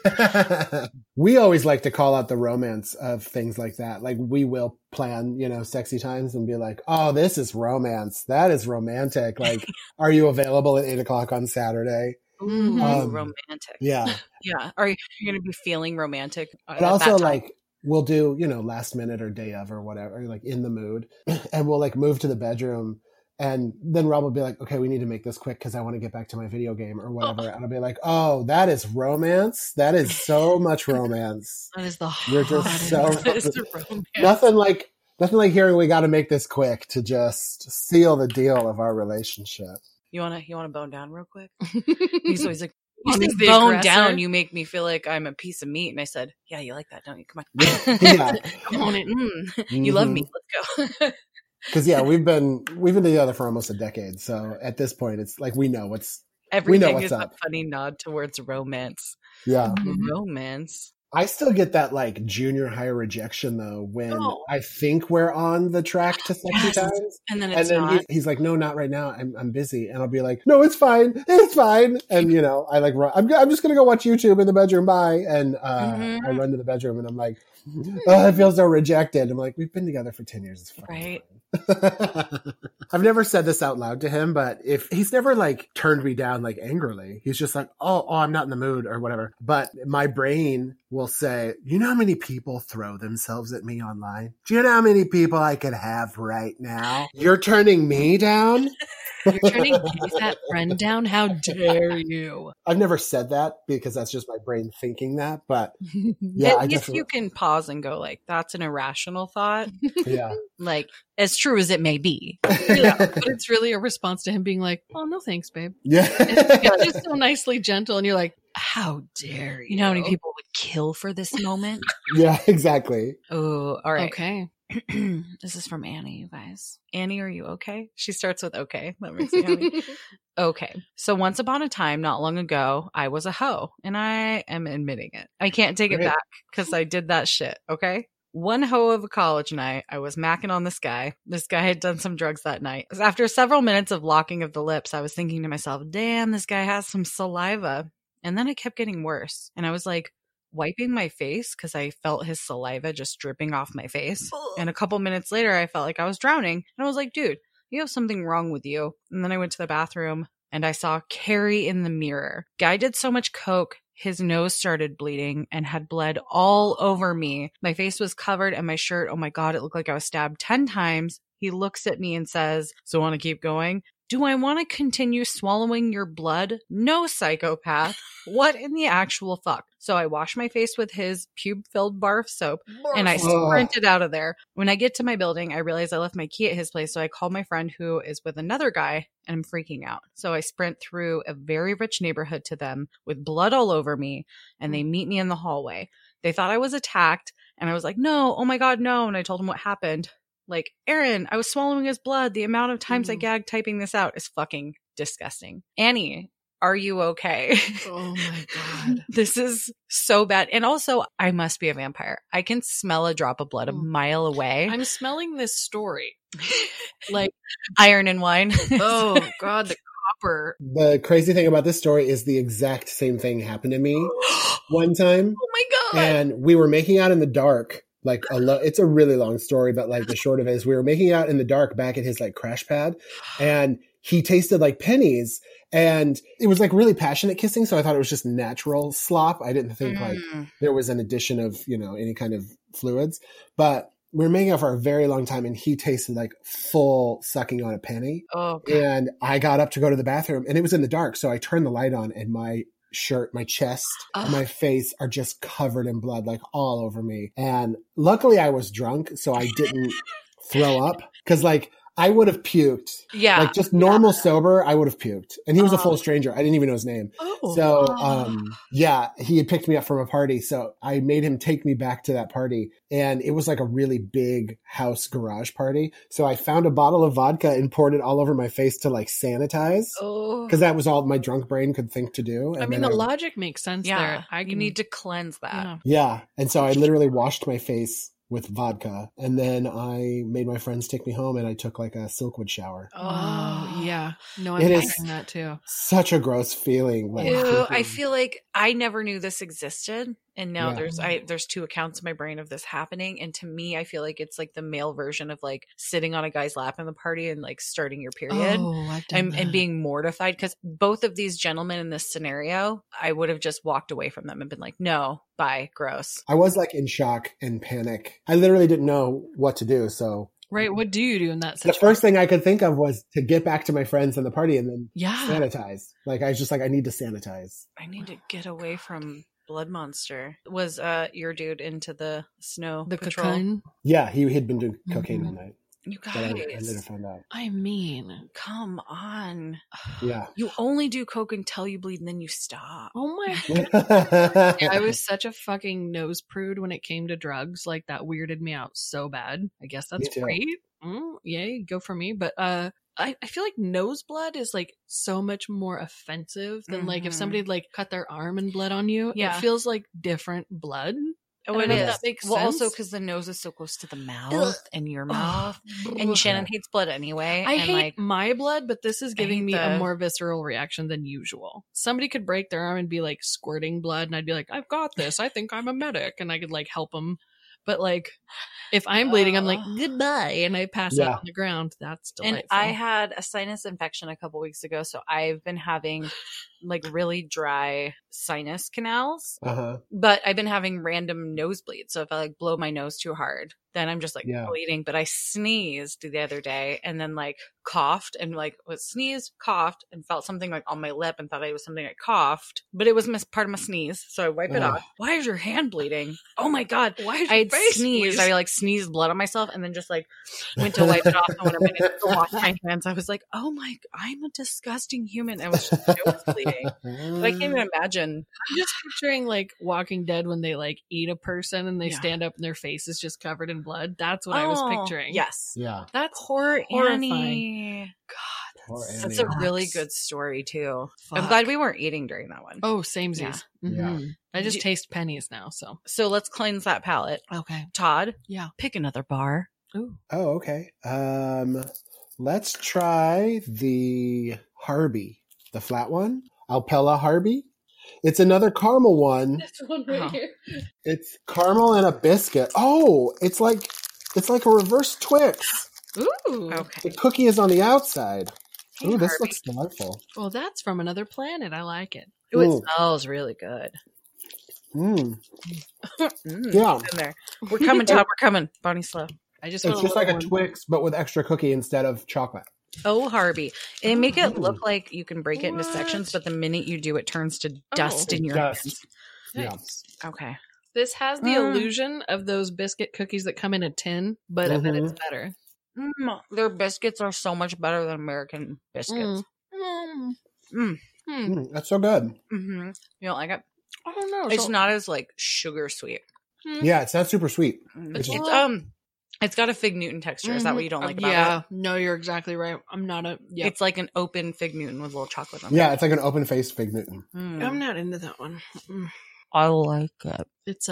We always like to call out the romance of things like that. Like we will plan, you know, sexy times and be like, "Oh, this is romance. That is romantic." Like, are you available at 8:00 on Saturday? Mhm. Romantic. Yeah. Yeah. Are you going to be feeling romantic? But also like we'll do, you know, last minute or day of or whatever, like in the mood, and we'll like move to the bedroom. And then Rob will be like, "Okay, we need to make this quick because I want to get back to my video game or whatever." And I'll be like, "Oh, that is romance. That is so much romance." That is the You're just so hottest romance. nothing like hearing we got to make this quick to just seal the deal of our relationship. You wanna bone down real quick? He's always like, He's "You the bone aggressor. down. You make me feel like I'm a piece of meat." And I said, "Yeah, you like that, don't you? Come on, Yeah. come on in. You love me. Let's go." Because yeah, we've been together for almost a decade. So at this point, it's like we know what's Everything what's is up. a funny nod towards romance. yeah. Romance. I still get that like junior high rejection though when Oh. I think we're on the track to sexy Yes. times. And then And it's then not. he's like, "No, not right now. I'm busy." And I'll be like, "No, it's fine. It's fine." And you know, I like run, I'm just gonna go watch YouTube in the bedroom. Bye. And I run to the bedroom and I'm like, Oh, I feel so rejected. I'm like, we've been together for 10 years. It's fucking Right. fine. I've never said this out loud to him, but if he's never like turned me down like angrily, he's just like, oh, I'm not in the mood or whatever. But my brain will say, you know how many people throw themselves at me online? Do you know how many people I could have right now? You're turning me down? You're turning that friend down? How dare you? I've never said that because that's just my brain thinking that. But yeah, I If you can pause and go like, that's an irrational thought. Yeah. Like, as true as it may be. Yeah, but it's really a response to him being like, oh, no thanks, babe. Yeah. It's just so nicely gentle. And you're like, how dare you? You know how many people would kill for this moment? Yeah, exactly. Oh, all right. Okay. This is from Annie, you guys. Annie, are you okay? She starts with okay. That makes me happy. Okay. So once upon a time, not long ago, I was a hoe, and I am admitting it. I can't take it Great. back because I did that shit. Okay. One hoe of a college night, I was macking on this guy. This guy had done some drugs that night. After several minutes of locking of the lips, I was thinking to myself, damn, this guy has some saliva. And then it kept getting worse. And I was like, wiping my face because I felt his saliva just dripping off my face. And a couple minutes later, I felt like I was drowning. And I was like, dude, you have something wrong with you. And then I went to the bathroom and I saw Carrie in the mirror. Guy did so much coke, his nose started bleeding and had bled all over me. My face was covered and my shirt, oh my God, it looked like I was stabbed 10 times. He looks at me and says, so want to keep going? Do I want to continue swallowing your blood? No, psychopath. What in the actual fuck? So I washed my face with his pube-filled bar of soap and I sprinted out of there. When I get to my building, I realize I left my key at his place. So I called my friend who is with another guy and I'm freaking out. So I sprint through a very rich neighborhood to them with blood all over me and they meet me in the hallway. They thought I was attacked and I was like, no, oh my God, no. And I told them what happened. Like, Aaron, I was swallowing his blood. The amount of times I gagged typing this out is fucking disgusting. Annie, are you okay? Oh my God. This is so bad. And also, I must be a vampire. I can smell a drop of blood a mile away. I'm smelling this story. Like, iron and wine. oh God, the copper. The crazy thing about this story is the exact same thing happened to me one time. Oh my God. And we were making out in the dark. Like it's a really long story, but like the short of it is we were making out in the dark back at his like crash pad and he tasted like pennies and it was like really passionate kissing. So I thought it was just natural slop. I didn't think like there was an addition of, you know, any kind of fluids, but we were making out for a very long time and he tasted like full sucking on a penny. Oh, God. And I got up to go to the bathroom and it was in the dark. So I turned the light on and my shirt, my chest, and my face are just covered in blood, like all over me. And luckily I was drunk, so I didn't throw up because like I would have puked. Yeah. Like just normal sober, I would have puked. And he was a full stranger. I didn't even know his name. Oh. So, yeah, he had picked me up from a party. So I made him take me back to that party. And it was like a really big house garage party. So I found a bottle of vodka and poured it all over my face to like sanitize. Oh. Because that was all my drunk brain could think to do. And I mean, then the logic makes sense there. You need to cleanse that. Yeah. Yeah. And so I literally washed my face with vodka. And then I made my friends take me home and I took like a Silkwood shower. Oh, yeah. No, I'm It is- picturing that too. Such a gross feeling. Like, Ew, I feel like I never knew this existed. And now Yeah. there's two accounts in my brain of this happening. And to me, I feel like it's like the male version of like sitting on a guy's lap in the party and like starting your period. Oh, I've done that. And being mortified because both of these gentlemen in this scenario, I would have just walked away from them and been like, no, bye, gross. I was like in shock and panic. I literally didn't know what to do. So Right. What do you do in that the situation? first thing I could think of was to get back to my friends in the party and then Yeah. sanitize. Like I was just like, I need to sanitize. I need to get away from Blood Monster. Was your dude into the snow The patrol? cocoon. Yeah, he had been doing cocaine all night. You But I later guys, found out. I mean, come on. Yeah. You only do coke until you bleed and then you stop. oh my I was such a fucking nose prude when it came to drugs. Like that weirded me out so bad. I guess that's Me too. great. Yay, go for me. But I feel like nose blood is like so much more offensive than like if Mhm. somebody like cut their arm and bled on you. Yeah. It feels like different blood. Oh, I it don't know if is. that makes Well, also sense. because the nose is so close to the mouth and your mouth. Ugh. And Shannon hates blood anyway. I and hate like, my blood, but this is giving hate me the- a more visceral reaction than usual. Somebody could break their arm and be like squirting blood, and I'd be like, I've got this. I think I'm a medic, and I could like help them. But like, if I'm bleeding, I'm like, goodbye. And I pass out on the ground. That's delightful. And I had a sinus infection a couple weeks ago. So I've been having like really dry sinus canals, but I've been having random nosebleeds. So if I like blow my nose too hard, then I'm just like bleeding. But I sneezed the other day and then like coughed and like was sneezed, coughed, and felt something like on my lip and thought it was something I coughed, but it was part of my sneeze. So I wipe it off. Why is your hand bleeding? Oh my God. Why is I your had face sneezed. bleeding? I like sneezed blood on myself and then just like went to wipe it off. And when I went to wash my hands, I was like, oh my, I'm a disgusting human. I was bleeding. But I can't even imagine. I'm just picturing like Walking Dead when they like eat a person and they stand up and their face is just covered in blood. That's what I was picturing. Yes. Yeah. That's Poor horrifying. Annie. God, Poor That's Annie. a really good story too. I'm Fuck. glad we weren't eating during that one. Oh, samesies. Yeah. I just taste pennies now, so. So let's cleanse that palate. Okay. Todd, Yeah. pick another bar. Ooh. Oh, okay. Let's try the Harby, the flat one. Alpella Harby. It's another caramel one. This one right here. It's caramel and a biscuit. Oh, it's like a reverse Twix. Ooh. Okay. The cookie is on the outside. Hey, Ooh, this Harvey. looks delightful. Well, that's from another planet. I like it. Ooh, it Ooh. smells really good. Mm. Mm, Yeah. it's in there. We're coming, Todd. We're coming. Bonnie slow. I just It's want just like a little one. Twix, but with extra cookie instead of chocolate. Oh, Harvey. And make it look like you can break it into sections, but the minute you do, it turns to dust in your Dust. hands. Yeah. Nice. Okay. This has the illusion of those biscuit cookies that come in a tin, but I bet it's better. Their biscuits are so much better than American biscuits. That's so good. Mm-hmm. You don't like it? I don't know. It's not as like sugar sweet. Yeah, it's not super sweet. It's got a Fig Newton texture. Is that what you don't like about yeah. it? No, you're exactly right. I'm not a. Yeah. It's like an open Fig Newton with a little chocolate on it. Yeah, it's like an open faced Fig Newton. I'm not into that one. I like it. It's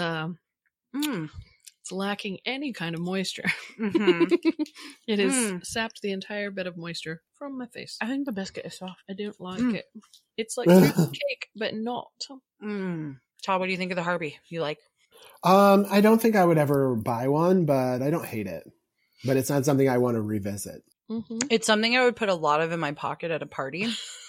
it's lacking any kind of moisture. Mm-hmm. It has sapped the entire bit of moisture from my face. I think the biscuit is soft. I don't like it. It's like cake, but not. Todd, what do you think of the Harvey? You like? I don't think I would ever buy one, but I don't hate it. But it's not something I want to revisit. Mm-hmm. It's something I would put a lot of in my pocket at a party.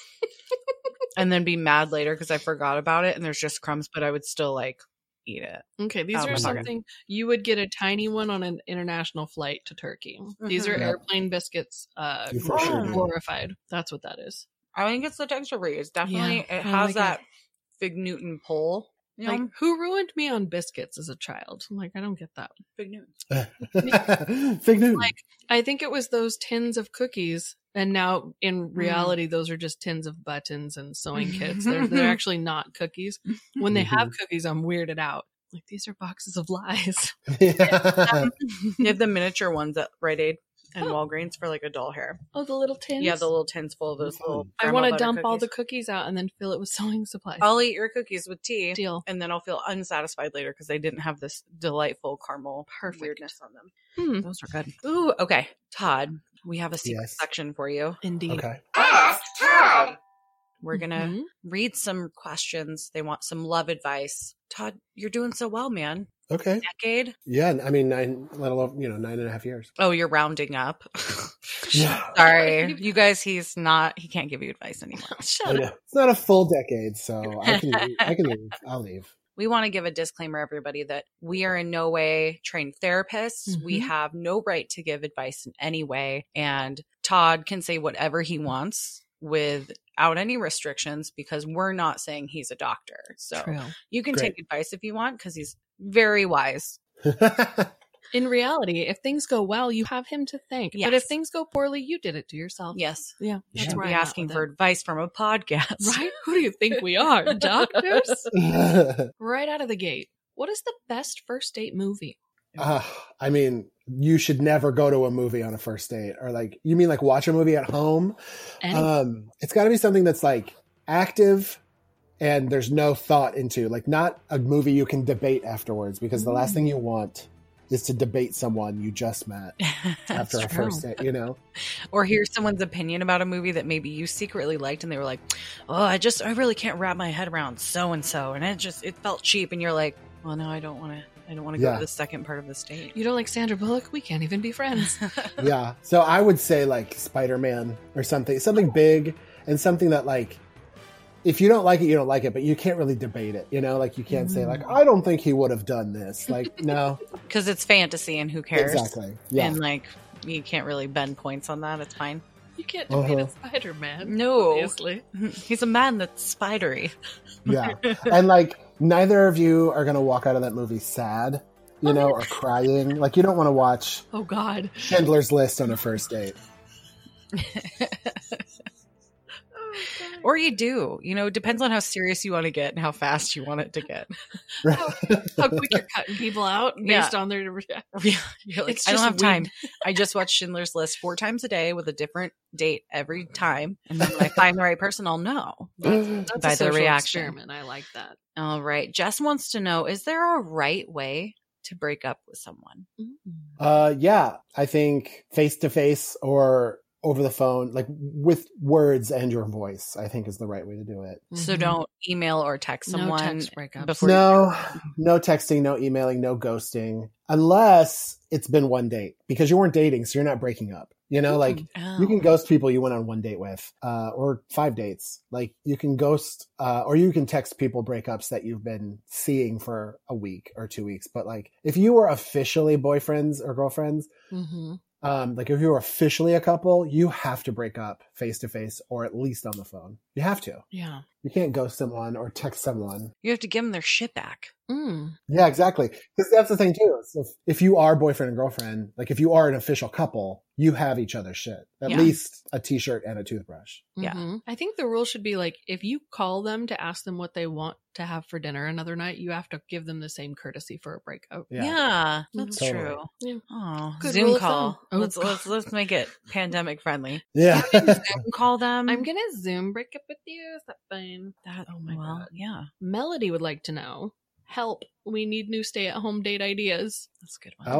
And then be mad later because I forgot about it and there's just crumbs, but I would still like eat it. Okay, these Oh, are my something you would get a tiny one on an international flight to Turkey. These are Mhm. airplane biscuits You for sure do. glorified. That's what that is. I think it's the texture for you. It's definitely, Yeah, it I has like that Fig Newton pull. You know? Like, who ruined me on biscuits as a child? I'm like, I don't get that. Fig Newton. Fig Newton. Like, I think it was those tins of cookies, and now in reality, those are just tins of buttons and sewing kits. They're actually not cookies. When they have cookies, I'm weirded out. Like, these are boxes of lies. You have the miniature ones at Rite Aid and Walgreens for like a doll hair. Oh, the little tins? Yeah, the little tins full of those little. I grandma want to butter dump all the cookies. cookies out and then fill it with sewing supplies. I'll eat your cookies with tea. Deal. And then I'll feel unsatisfied later because they didn't have this delightful caramel weirdness on them. Those are good. Ooh, okay. Todd, we have a secret Yes. section for you. Indeed. Okay. We're going to read some questions. They want some love advice. Todd, you're doing so well, man. Okay. Decade? Yeah, I mean, 9.5 years. Oh, you're rounding up. Yeah. Sorry. You guys, he can't give you advice anymore. I know. It's not a full decade, so I can leave. I'll leave. We want to give a disclaimer, everybody, that we are in no way trained therapists. We have no right to give advice in any way. And Todd can say whatever he wants without any restrictions because we're not saying he's a doctor. So True. you can Great. take advice if you want because he's very wise. In reality, if things go well, you have him to thank. But if Yes. things go poorly, you did it to yourself. Yes. Yeah. You That's shouldn't where be I'm at asking with for it. advice from a podcast. Right? Who do you think we are? Doctors? Right out of the gate. What is the best first date movie? I mean, you should never go to a movie on a first date, or like, you mean like watch a movie at home? It's got to be something that's like active and there's no thought into, like, not a movie you can debate afterwards, because the last thing you want is to debate someone you just met after a first date, you know? Or hear someone's opinion about a movie that maybe you secretly liked and they were like, oh, I really can't wrap my head around so-and-so. And it felt cheap. And you're like, well, no, I don't want I don't want to go Yeah. to the second part of the state. You don't like Sandra Bullock? We can't even be friends. Yeah. So I would say like Spider-Man or something big and something that like, if you don't like it, you don't like it, but you can't really debate it. You know, like you can't say like, I don't think he would have done this. Like, no. Because it's fantasy and who cares? Exactly. Yeah. And like, you can't really bend points on that. It's fine. You can't defeat a Spider-Man. No. Obviously. He's a man that's spidery. Yeah. And like, neither of you are going to walk out of that movie sad, you know, or crying. Like, you don't want to watch Oh, God. Schindler's List on a first date. Or you do. You know, it depends on how serious you want to get and how fast you want it to get. How quick you're cutting people out based on their... You're like, It's I don't just have time. weed. I just watch Schindler's List 4 times a day with a different date every time. And then when I find the right person, I'll know. That's By a their social reaction. experiment. I like that. All right. Jess wants to know, is there a right way to break up with someone? Yeah, I think face to face or over the phone, like with words and your voice, I think is the right way to do it. So don't email or text No someone text breakups. before No texting, no emailing, no ghosting, unless it's been one date because you weren't dating. So you're not breaking up, you know, like you can ghost people you went on one date with, or 5 dates. Like you can ghost, or you can text people breakups that you've been seeing for a week or 2 weeks. But like if you were officially boyfriends or girlfriends, like if you were officially a couple, you have to break up face to face or at least on the phone. You have to. Yeah. You can't ghost someone or text someone. you have to give them their shit back. Yeah, exactly. Because that's the thing too. So if you are boyfriend and girlfriend, like if you are an official couple, you have each other's shit. At Yeah. least a t-shirt and a toothbrush. Yeah. I think the rule should be like, if you call them to ask them what they want to have for dinner another night, you have to give them the same courtesy for a breakup. Yeah, that's Totally. true. Yeah. Oh, Good Zoom rule of call. thumb. Oh, Let's make it pandemic friendly. Yeah. Zoom call them. I'm going to Zoom break up with you. Is that fine? oh my well, God. yeah, Melody would like to know. Help. We need new stay-at-home date ideas. that's a good one.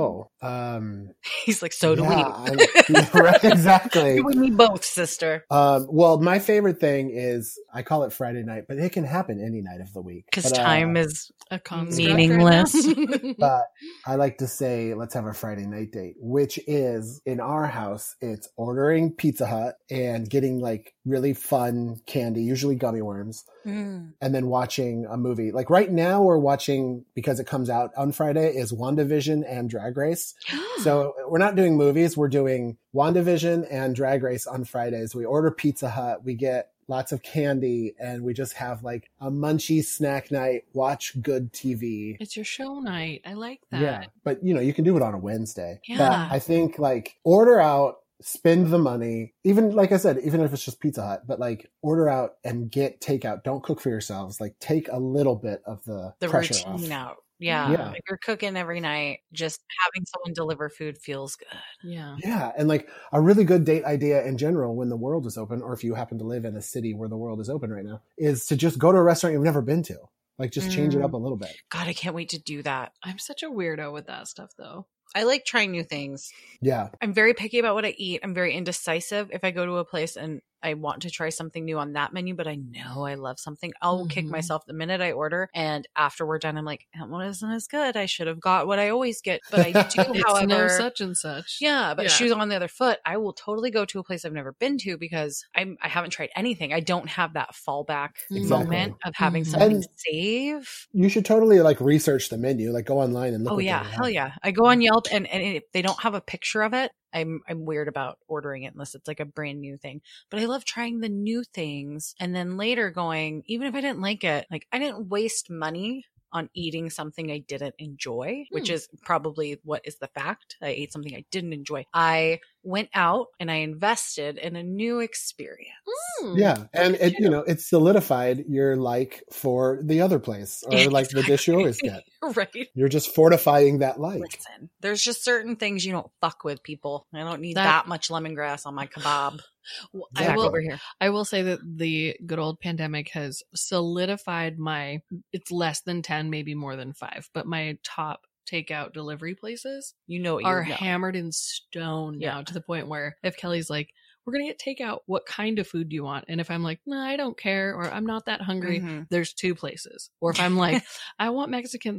Oh, He's like, so do yeah, right, exactly. we. We both, sister. Well, my favorite thing is I call it Friday night, but it can happen any night of the week. Because But, time is A construct Meaningless. right now. But I like to say, let's have a Friday night date, which is in our house, it's ordering Pizza Hut and getting like really fun candy, usually gummy worms, and then watching a movie. Like right now we're watching, because it comes out on Friday, is WandaVision and Drag Race. So we're not doing movies. We're doing WandaVision and Drag Race on Fridays. We order Pizza Hut. We get lots of candy and we just have like a munchy snack night, watch good TV. It's your show night. I like that. Yeah. But you know, you can do it on a Wednesday. Yeah. But I think like order out, spend the money, even like I said, even if it's just Pizza Hut, but like order out and get takeout. Don't cook for yourselves. Like take a little bit of the pressure routine off. out. Yeah. Yeah. If you're cooking every night, just having someone deliver food feels good. Yeah. Yeah. And like a really good date idea in general when the world is open, or if you happen to live in a city where the world is open right now, is to just go to a restaurant you've never been to. Like just change it up a little bit. God, I can't wait to do that. I'm such a weirdo with that stuff, though. I like trying new things. Yeah. I'm very picky about what I eat. I'm very indecisive. If I go to a place and I want to try something new on that menu, but I know I love something, I'll kick myself the minute I order. And after we're done, I'm like, that one isn't as good. I should have got what I always get. But I do, It's however, no such and such. yeah, but Yeah. shoes on the other foot, I will totally go to a place I've never been to because I haven't tried anything. I don't have that fallback Exactly. moment of having Mhm. something And- to save. You should totally like research the menu, like go online and look. Oh what yeah, they hell have. yeah. I go on Yelp and if they don't have a picture of it, I'm weird about ordering it unless it's like a brand new thing. But I love trying the new things and then later going, even if I didn't like it, like I didn't waste money on eating something I didn't enjoy, which is probably what is the fact. I ate something I didn't enjoy. I went out and I invested in a new experience. Yeah. And it, you know, it solidified your like for the other place or like the dish you always get. Right. You're just fortifying that like. Listen, there's just certain things you don't fuck with, people. I don't need That- that much lemongrass on my kebab. Well, Back over here. I will say that the good old pandemic has solidified it's less than 10, maybe more than 5, but my top takeout delivery places You know what you are know. hammered in stone now, Yeah. to the point where if Kelly's like, we're going to get takeout, what kind of food do you want? And if I'm like, no, I don't care, or I'm not that hungry, Mhm. there's 2 places. Or if I'm like, I want Mexican, there's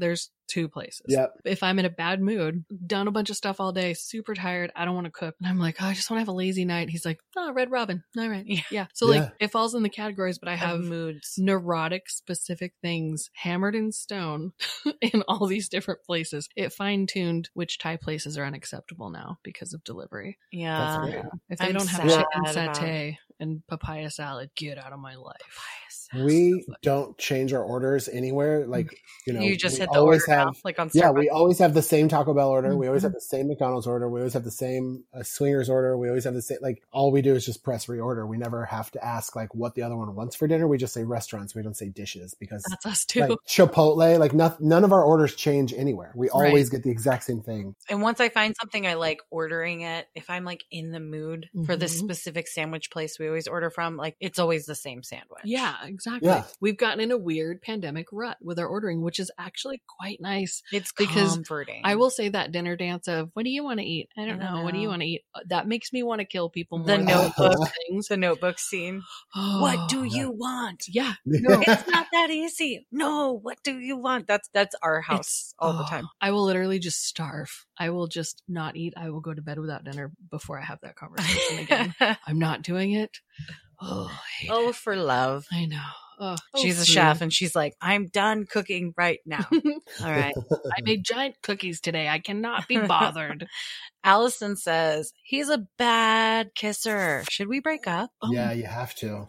2 places. Yep. If I'm in a bad mood, done a bunch of stuff all day, super tired, I don't want to cook, and I'm like, oh, I just want to have a lazy night. He's like, oh, Red Robin. All right. Yeah. So like it falls in the categories, but I have moods, neurotic specific things hammered in stone in all these different places. It fine-tuned which Thai places are unacceptable now because of delivery. Yeah. If they don't have chicken satay and papaya salad, get out of my life. We don't change our orders anywhere. Like, you just hit the order now, like on Starbucks. Yeah, we always have the same Taco Bell order. We always have the same McDonald's order. We always have the same Swingers order. We always have the same, like, all we do is just press reorder. We never have to ask like what the other one wants for dinner. We just say restaurants. We don't say dishes because that's us too. Like Chipotle, like none of our orders change anywhere. We always get the exact same thing. And once I find something I like ordering it, if I'm like in the mood for this specific sandwich place we always order from, like it's always the same sandwich. Yeah, exactly. Yeah. We've gotten in a weird pandemic rut with our ordering, which is actually quite nice. It's comforting. I will say that dinner dance of, what do you want to eat? I don't know. What do you want to eat? That makes me want to kill people more. The Notebook things. The Notebook scene. What do you want? Yeah. No, it's not that easy. No, what do you want? That's our house all the time. I will literally just starve. I will just not eat. I will go to bed without dinner before I have that conversation again. I'm not doing it. For love. I know. She's a chef and she's like, I'm done cooking right now. All right. I made giant cookies today. I cannot be bothered. Allison says, he's a bad kisser. Should we break up? Yeah, you have to.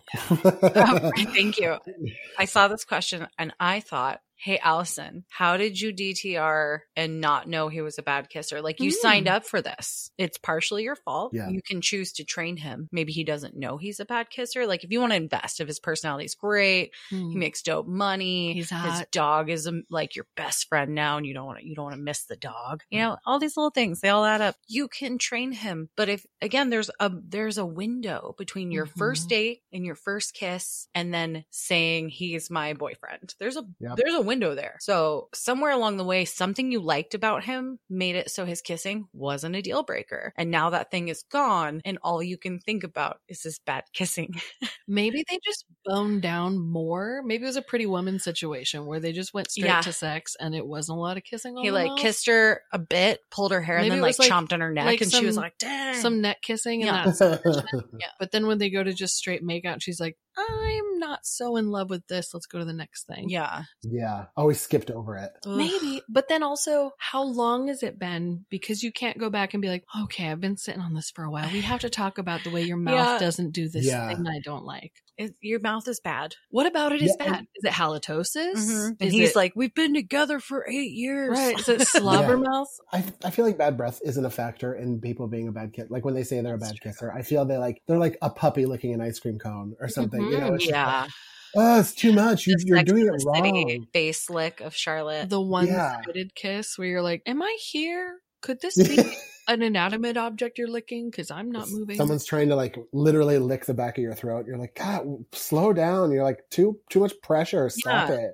Thank you. I saw this question and I thought, hey, Allison, how did you DTR and not know he was a bad kisser? Like you signed up for this. It's partially your fault. Yeah. You can choose to train him. Maybe he doesn't know he's a bad kisser. Like if you want to invest, if his personality is great, he makes dope money. He's hot. His dog is like your best friend now, and you don't want to miss the dog. You know, all these little things, they all add up. You can train him, but if again, there's a window between your first date and your first kiss, and then saying he's my boyfriend. There's a window there. So somewhere along the way, something you liked about him made it so his kissing wasn't a deal breaker. And now that thing is gone and all you can think about is this bad kissing. Maybe they just boned down more. Maybe it was a Pretty Woman situation where they just went straight to sex and it wasn't a lot of kissing. He like kissed her a bit, pulled her hair, and then like chomped on her neck, and she was like, dang. Some neck kissing and that. But then when they go to just straight makeout, she's like, I'm not so in love with this. Let's go to the next thing. Yeah. Yeah. Always skipped over it. Maybe. But then also, how long has it been? Because you can't go back and be like, okay, I've been sitting on this for a while. We have to talk about the way your mouth doesn't do this thing I don't like. Your mouth is bad. What about it is bad? Is it halitosis? And he's like, we've been together for 8 years. Right. Is it slobber mouth? I feel like bad breath isn't a factor in people being a bad kid. Like when they say they're a bad kisser, I feel they're like a puppy licking an ice cream cone or something. You know, it's like, oh, it's too much. You're doing it wrong. Face lick of Charlotte. The one-sided kiss where you're like, am I here? Could this be an inanimate object you're licking? Because I'm not moving. Someone's trying to like literally lick the back of your throat. You're like, God, slow down. You're like, too much pressure. Stop it.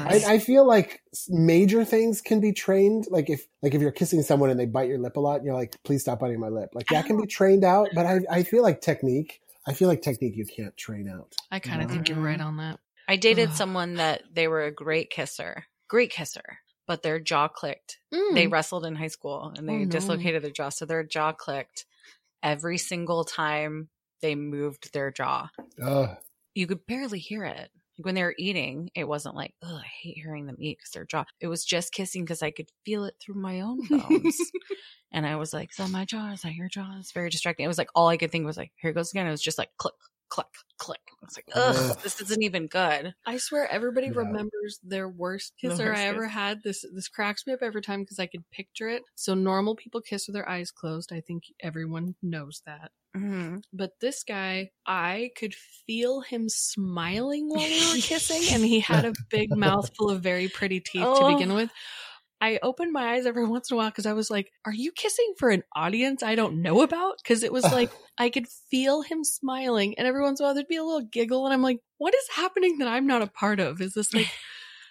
I feel like major things can be trained. Like if you're kissing someone and they bite your lip a lot, and you're like, please stop biting my lip. Like that can be trained out. But I feel like technique you can't train out. I kind of think you're right on that. I dated someone that they were a great kisser, but their jaw clicked. They wrestled in high school and they dislocated their jaw. So their jaw clicked every single time they moved their jaw. You could barely hear it. Like when they were eating, it wasn't like, oh, I hate hearing them eat because their jaw. It was just kissing because I could feel it through my own bones. And I was like, is that my jaw? Is that your jaw? It's very distracting. It was like, all I could think was like, here it goes again. It was just like click, click, click. I was like, ugh, this isn't even good. I swear everybody remembers their worst kisser I ever had. This cracks me up every time because I could picture it. So normal people kiss with their eyes closed. I think everyone knows that. But this guy, I could feel him smiling while we were kissing, and he had a big mouth full of very pretty teeth to begin with. I opened my eyes every once in a while because I was like, are you kissing for an audience I don't know about? Because it was like, I could feel him smiling, and every once in a while there'd be a little giggle, and I'm like, what is happening that I'm not a part of? Is this like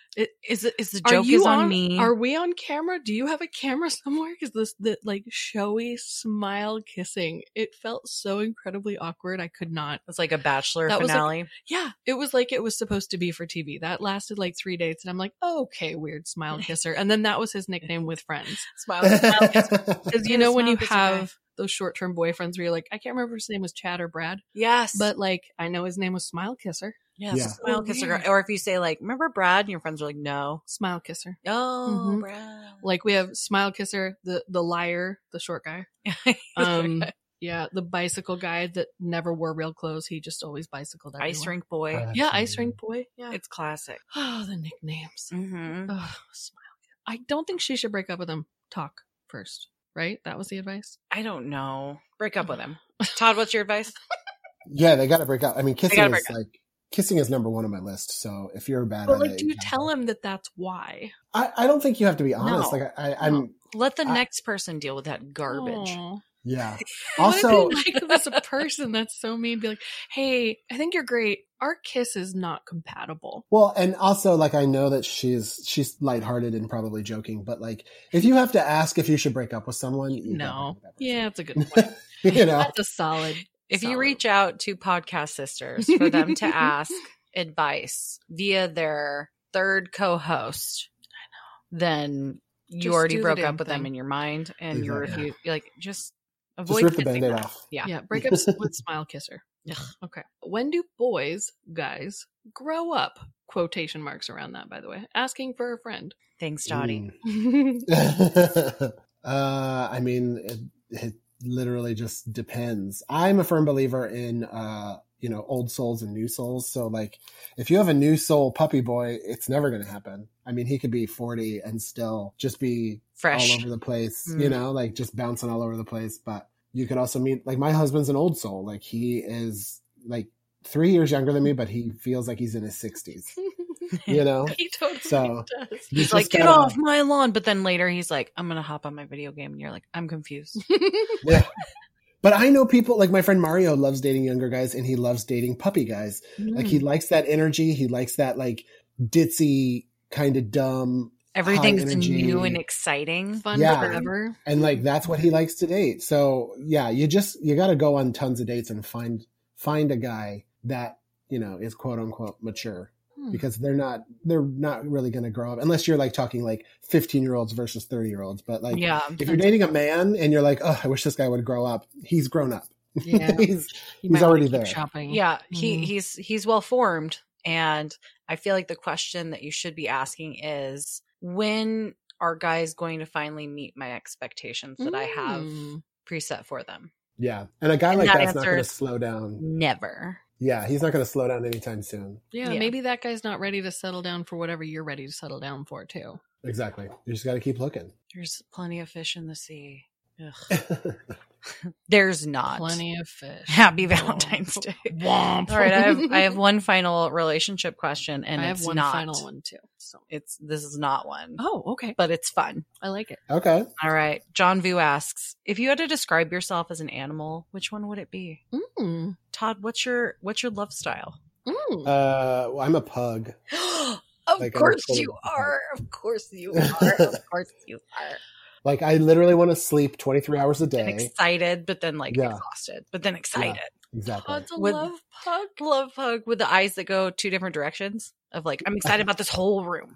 Is the Are joke you is on me? Are we on camera? Do you have a camera somewhere? Because the like showy smile kissing, it felt so incredibly awkward. I could not. It's like a Bachelor That was finale. Yeah, it was like it was supposed to be for TV. That lasted like 3 dates, and I'm like, oh, okay, weird smile kisser. And then that was his nickname with friends. Smile kisser. Because you know when you have those short-term boyfriends where you're like, I can't remember if his name was Chad or Brad, Yes. but like I know his name was Smile Kisser. Yes, Yeah. smile kisser. Weird. Or if you say like, remember Brad? And your friends are like, no. Smile Kisser. Oh, Mhm. Brad. Like we have Smile Kisser, the liar, the short guy. Yeah, the bicycle guy that never wore real clothes. He just always bicycled everywhere. Ice rink boy. Yeah, Ice Rink Boy. Yeah. It's classic. Oh, the nicknames. Mm-hmm. Oh, Smile. I don't think she should break up with him. Talk first, right? That was the advice. I don't know. Break up with him. Todd, what's your advice? Yeah, they got to break up. I mean, kissing gotta is break like kissing is number one on my list. So if you're bad But at like, it, do you gotta tell go. him that that's why? I don't think you have to be honest. No. Like I'm. Let the I- next person deal with that garbage. Aw. Yeah. What Also, if you like him as a person? That's so mean. Be like, hey, I think you're great. Our kiss is not compatible. well, and also like I know that she's lighthearted and probably joking, but like if you have to ask if you should break up with someone, you gotta No. break up with that Yeah, that's a good point. person. You know. That's a solid. If you solid. reach out to Podcast Sisters for them to ask advice via their third co-host, then you Just already do the broke damn up with them thing. in your mind and you Exactly. refuse. You're like, just Just avoid rip the kissing Band-Aid them. off. Yeah. Yeah, break up with Smile Kisser. Ugh. Okay. When do guys, grow up? Quotation marks around that, by the way. Asking for a friend. Thanks, Dottie. I mean, it literally just depends. I'm a firm believer in, old souls and new souls. So like, if you have a new soul puppy boy, it's never going to happen. I mean, he could be 40 and still just be Fresh. all over the place, Mm. like just bouncing all over the place. But you could also meet, like, my husband's an old soul. Like, he is like 3 years younger than me, but he feels like he's in his 60s, He totally So, does. you He's just like, get gotta- off my lawn. But then later he's like, I'm going to hop on my video game. And you're like, I'm confused. Yeah. But I know people like my friend Mario loves dating younger guys and he loves dating puppy guys. Like he likes that energy. He likes that like ditzy kind of dumb Everything's high energy. new and exciting. Fun Yeah. forever. And like that's what he likes to date. So yeah, you got to go on tons of dates and find a guy that, is quote unquote mature. Because they're not really going to grow up unless you're like talking like 15-year-olds versus 30-year-olds. But like, Yeah. if you're dating a man and you're like, oh, I wish this guy would grow up. He's grown up. Yeah. he's You might already wanna keep there. shopping. Yeah, Mhm. he's well formed, and I feel like the question that you should be asking is, when are guys going to finally meet my expectations that I have Mm. preset for them? Yeah. And a guy And like that that's not going to answer is- slow down. Never. Yeah. He's not going to slow down anytime soon. Yeah, Yeah. maybe that guy's not ready to settle down for whatever you're ready to settle down for, too. Exactly. You just got to keep looking. There's plenty of fish in the sea. Ugh. There's not. Plenty of fish. Happy Valentine's Day. Womp. All right, I have one final relationship question, and I have it's one not. final one, too. So. This is not one, Oh, okay. but it's fun. I like it. Okay. All right. John Vu asks, if you had to describe yourself as an animal, which one would it be? Mm. Todd, what's your love style? Mm. Well, I'm a pug. Of Like, I'm course totally you are. Of course you are. Of course you are. Like I literally want to sleep 23 hours a And day. excited, but then like Yeah. exhausted, but then excited. Exactly. Todd's a With- love pug. Love hug with the eyes that go two different directions of like, I'm excited about this whole room.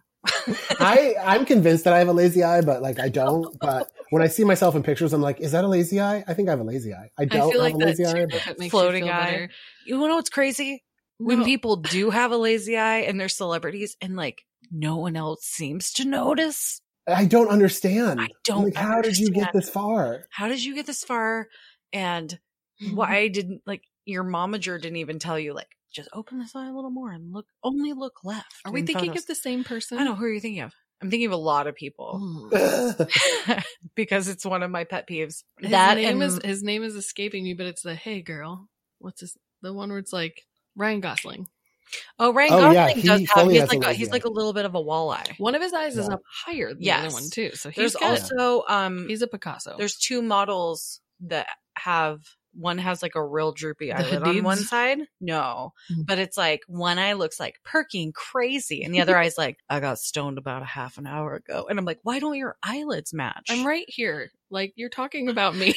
I'm convinced that I have a lazy eye, but like I don't. But when I see myself in pictures, I'm like, is that a lazy eye? I think I have a lazy eye. I I don't feel have like a that lazy too, eye. if it makes Floating you feel eye. better. You know what's crazy? When No. people do have a lazy eye and they're celebrities and like no one else seems to notice. I don't understand. I don't Like, how did you get understand. this far? How did you get this far? And why didn't like your momager didn't even tell you like just open this eye a little more and look left. Are we in thinking photos. of the same person? I know who are you thinking of? I'm thinking of a lot of people Mm. because it's one of my pet peeves. His that name and his name is escaping me, but it's the hey girl. What's the one where it's like Ryan Gosling. Ryan Oh, Gosling yeah, does he have fully he's has a like lazy he's eye. like a little bit of a walleye. One of his eyes is Yeah. up higher than the Yes. other one too. So There's he's got also he's a Picasso. there's two models that have one has like a real droopy eyelid on one side. No, but it's like one eye looks like perky and crazy, and the other eye's like, I got stoned about a half an hour ago. And I'm like, why don't your eyelids match? I'm right here. Like, you're talking about me.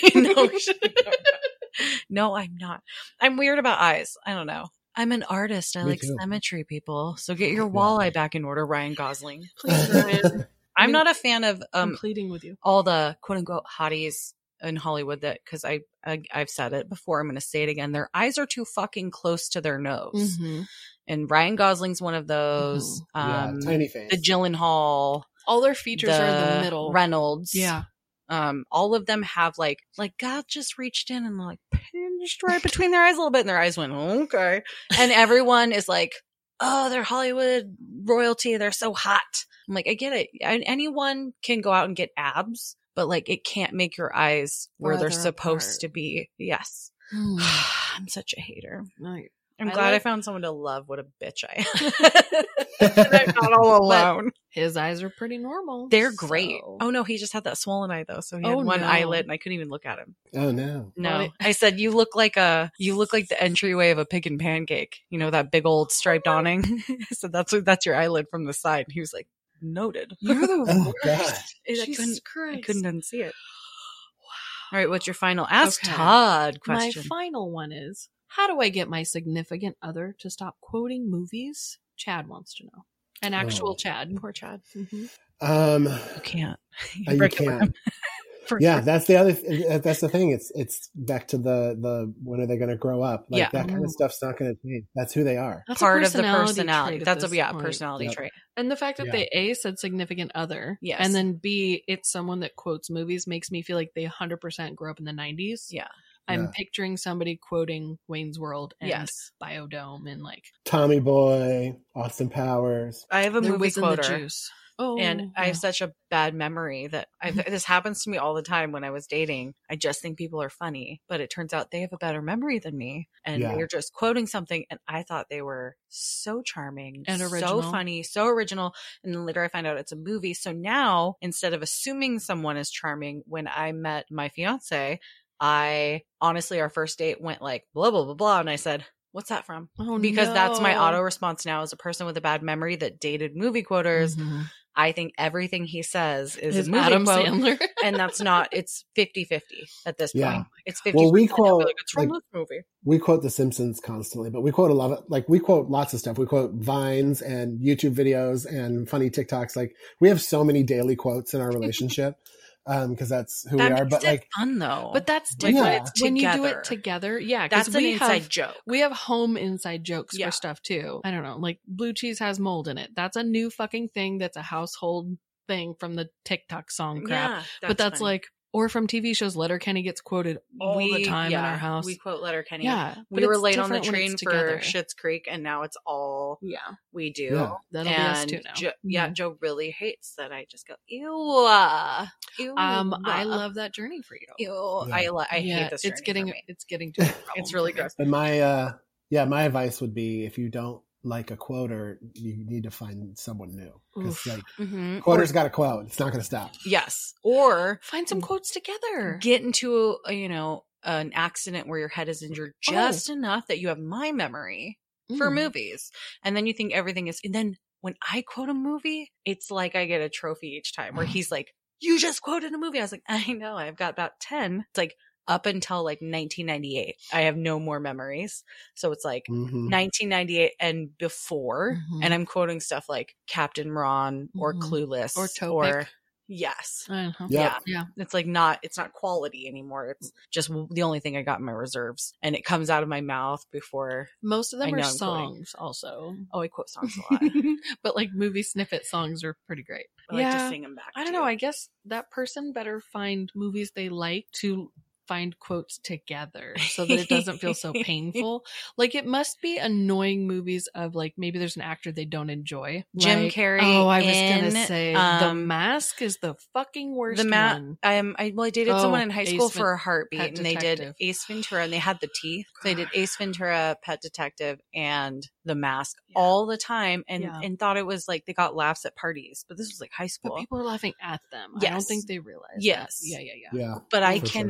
No, I'm not. I'm weird about eyes. I don't know. I'm an artist. I like symmetry, people. So get your walleye back in order, Ryan Gosling. Please, Ryan. I'm not a fan of I'm pleading with you. all the quote unquote hotties in Hollywood that, because I've said it before, I'm going to say it again. Their eyes are too fucking close to their nose. And Ryan Gosling's one of those. Tiny face. The Gyllenhaal. All their features are in the middle. Reynolds. Yeah. All of them have like God just reached in and like pinched right between their eyes a little bit, and their eyes went, okay. And everyone is like, oh, they're Hollywood royalty. They're so hot. I'm like, I get it. Anyone can go out and get abs, but like it can't make your eyes where they're supposed to be. Yes. I'm such a hater. Right. I'm glad I found someone to love what a bitch I am. I'm not all alone. His eyes are pretty normal. They're great. Oh no, he just had that swollen eye though. So he had one eyelid and I couldn't even look at him. Oh no. No. I said, you look like the entryway of a pig and pancake. You know, that big old striped awning. So that's your eyelid from the side. And he was like, noted. You're the worst. God. Jesus Christ. I couldn't unsee it. Wow. All right, what's your final Ask Todd question? My final one is, how do I get my significant other to stop quoting movies? Chad wants to know. An actual Chad. Poor Chad. You can't. You can't. Yeah, that's the other. That's the thing. It's back to the when are they going to grow up? Like that kind of stuff's not going to change. That's who they are. That's part of the personality. That's a personality trait. And the fact that they A, said significant other, and then B, it's someone that quotes movies makes me feel like they 100% grew up in the 90s. Yeah. I'm picturing somebody quoting Wayne's World and Biodome and like Tommy Boy, Austin Powers. I have a movie quoter. Oh, and I have such a bad memory that this happens to me all the time when I was dating. I just think people are funny, but it turns out they have a better memory than me. And they're just quoting something. And I thought they were so charming and original. So funny, so original. And then later I find out it's a movie. So now instead of assuming someone is charming, when I met my fiance, I honestly, our first date went like blah, blah, blah, blah. And I said, what's that from? Because that's my auto response now as a person with a bad memory that dated movie quoters. I think everything he says is a movie Adam quote. Sandler. And that's not, it's 50-50 at this point. Yeah. It's 50-50. Well, we quote, like, it's from this movie. We quote The Simpsons constantly, but we quote a lot of, like, we quote lots of stuff. We quote Vines and YouTube videos and funny TikToks. Like, we have so many daily quotes in our relationship. Because that's who we are. But like fun though. But that's different when you do it together. Yeah, that's an inside joke. We have home inside jokes for stuff too. I don't know, like blue cheese has mold in it. That's a new fucking thing. That's a household thing from the TikTok song crap. Yeah, that's funny. Like, or from TV shows, Letterkenny gets quoted all the time in our house. We quote Letterkenny. Yeah, we were late on the train for Schitt's Creek, and now it's all we do. Yeah. That'll be us too now. Joe really hates that I just go ew. I love that journey for you. Ew. Yeah. I hate this. It's getting to a problem. It's really gross. And my advice would be, if you don't like a quoter, you need to find someone new, because like quoter's got a quote. It's not going to stop. Yes. Or find some quotes together. Get into an accident where your head is injured just enough that you have my memory for movies, and then you think everything is. And then when I quote a movie, it's like I get a trophy each time. Where he's like, "You just quoted a movie." I was like, "I know. I've got about 10." It's like, up until like 1998, I have no more memories. So it's like 1998 and before, and I'm quoting stuff like Captain Ron or Clueless or Topic. Yes. Yeah. It's like it's not quality anymore. It's just the only thing I got in my reserves, and it comes out of my mouth before. Most of them are songs also. Oh, I quote songs a lot. But like movie snippet songs are pretty great. I like to sing them back. I don't know. I guess that person better find movies they like to find quotes together so that it doesn't feel so painful. Like, it must be annoying movies of like, maybe there's an actor they don't enjoy. Jim Carrey. Oh, I was gonna say The Mask is the fucking worst one. I dated someone in high school for a heartbeat, and they did Ace Ventura, and they had the teeth. So they did Ace Ventura, Pet Detective, and The Mask all the time, and thought it was like they got laughs at parties, but this was like high school. But people are laughing at them. I don't think they realize. Yes. That. Yeah. But I cannot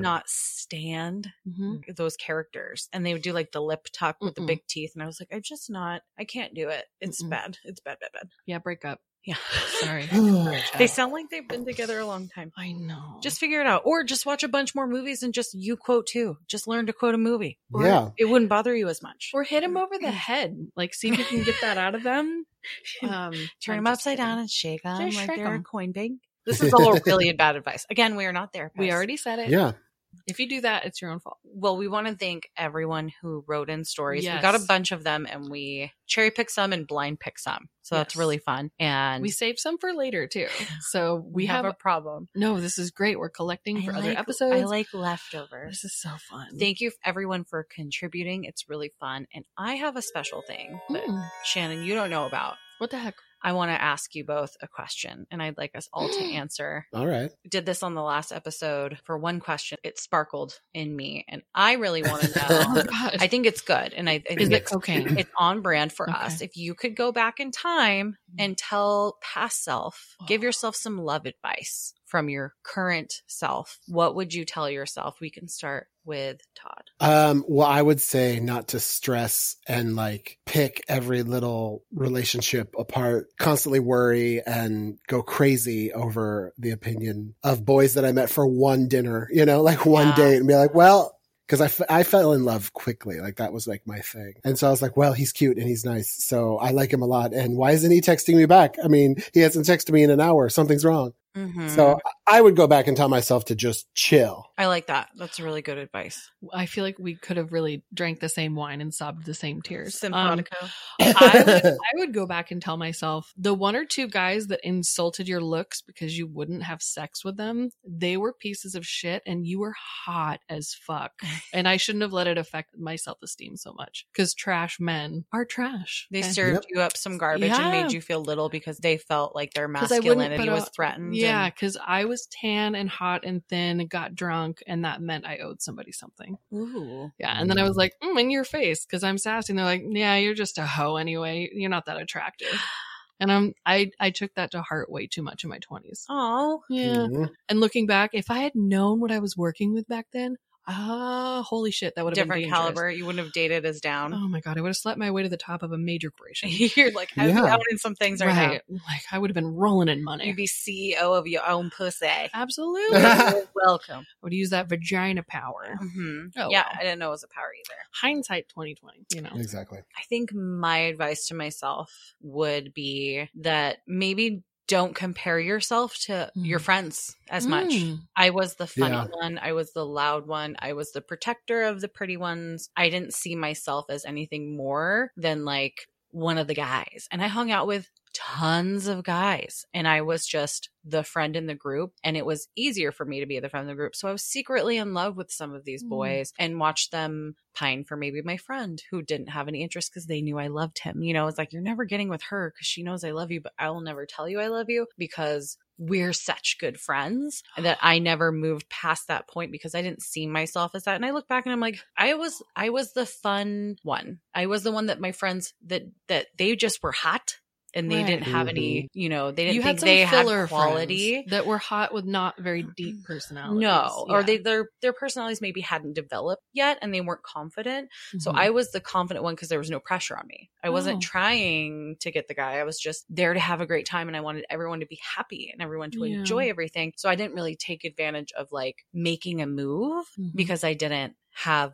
stand Mhm. those characters. And they would do like the lip tuck with the Mm-mm. big teeth. And I was like, I can't do it. It's Mm-mm. bad. It's bad. Yeah, break up. Yeah. Sorry. They sound like they've been together a long time. I know. Just figure it out. Or just watch a bunch more movies and just you quote too. Just learn to quote a movie. Yeah. It wouldn't bother you as much. or hit him over the head. Like, see if you can get that out of them. Turn I'm them just upside kidding. down and shake them Just like shake they're a 'em. coin bank. This is all really bad advice. Again, we are not therapists. We already said it. Yeah. If you do that, it's your own fault. Well, we want to thank everyone who wrote in stories. Yes. We got a bunch of them and we cherry picked some and blind picked some. So that's Yes. really fun. And We saved some for later too. So we have a problem. no, this is great. We're collecting for other I episodes. like leftovers. This is so fun. Thank you everyone for contributing. It's really fun. And I have a special thing that Shannon, you don't know about. What the heck? I want to ask you both a question and I'd like us all to answer. All right. We did this on the last episode for one question. It sparkled in me and I really want to know. Oh God. I think it's good. And I think Is it it's cocaine? It's on brand for Okay. us. If you could go back in time and tell past self, give yourself some love advice from your current self, what would you tell yourself? We can start with Todd. Well, I would say not to stress and like pick every little relationship apart, constantly worry and go crazy over the opinion of boys that I met for one dinner, like one Yeah. date and be like, well, because I fell in love quickly. Like that was like my thing. And so I was like, well, he's cute and he's nice. So I like him a lot. And why isn't he texting me back? I mean, he hasn't texted me in an hour. Something's wrong. Mm-hmm. So I would go back and tell myself to just chill. I like that. That's really good advice. I feel like we could have really drank the same wine and sobbed the same tears. Simpatico. I would go back and tell myself the one or two guys that insulted your looks because you wouldn't have sex with them, they were pieces of shit and you were hot as fuck. And I shouldn't have let it affect my self-esteem so much because trash men are trash. They And- served you up some garbage and Yeah. made you feel little because they felt like their 'Cause I wouldn't masculinity put was a- threatened. Yeah, and- because I was tan and hot and thin and got drunk, and that meant I owed somebody something. Ooh. Yeah, and then I was like, in your face, because I'm sassy. And they're like, yeah, you're just a hoe anyway. You're not that attractive. And I took that to heart way too much in my 20s. Oh. Yeah. Mhm. And looking back, if I had known what I was working with back then, holy shit, that would have been Different dangerous. caliber. You wouldn't have dated as down. Oh my God, I would have slept my way to the top of a major corporation. You're like, I'd be Yeah. out in some things right, now. Right. Like, I would have been rolling in money. You'd be CEO of your own pussy. Absolutely. You're welcome. I would use that vagina power. Mhm. Oh, Yeah, well. I didn't know it was a power either. Hindsight 2020, Exactly. I think my advice to myself would be that maybe don't compare yourself to your friends as much. I was the funny Yeah. one. I was the loud one. I was the protector of the pretty ones. I didn't see myself as anything more than like one of the guys. And I hung out with tons of guys and I was just the friend in the group and it was easier for me to be the friend in the group. So I was secretly in love with some of these boys and watched them pine for maybe my friend who didn't have any interest because they knew I loved him. It's like, you're never getting with her because she knows I love you, but I will never tell you I love you because we're such good friends that I never moved past that point because I didn't see myself as that. And I look back and I'm like, I was the fun one. I was the one that my friends that they just were hot. And they Right. didn't have any, they didn't You think had some they had filler quality. friends that were hot with not very deep personalities. No, or Yeah. their personalities maybe hadn't developed yet and they weren't confident. So Mhm. I was the confident one because there was no pressure on me. I wasn't Oh. trying to get the guy. I was just there to have a great time and I wanted everyone to be happy and everyone to Yeah. enjoy everything. So I didn't really take advantage of like making a move Mhm. because I didn't have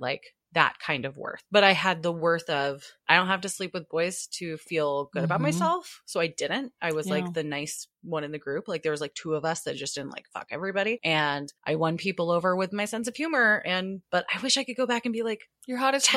that kind of worth. But I had the worth of, I don't have to sleep with boys to feel good about Mhm. myself. So I didn't. I was Yeah. like the nice one in the group. Like there was like two of us that just didn't like fuck everybody. And I won people over with my sense of humor. But I wish I could go back and be like You're hot as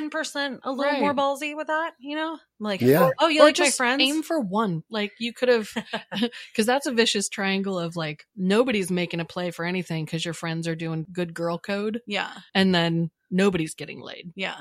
10% a little Right. more ballsy with that, I'm like, Yeah. oh, you or like my just friends? aim for one. Like you could have, because that's a vicious triangle of like nobody's making a play for anything because your friends are doing good girl code, Yeah. and then nobody's getting laid. Yeah.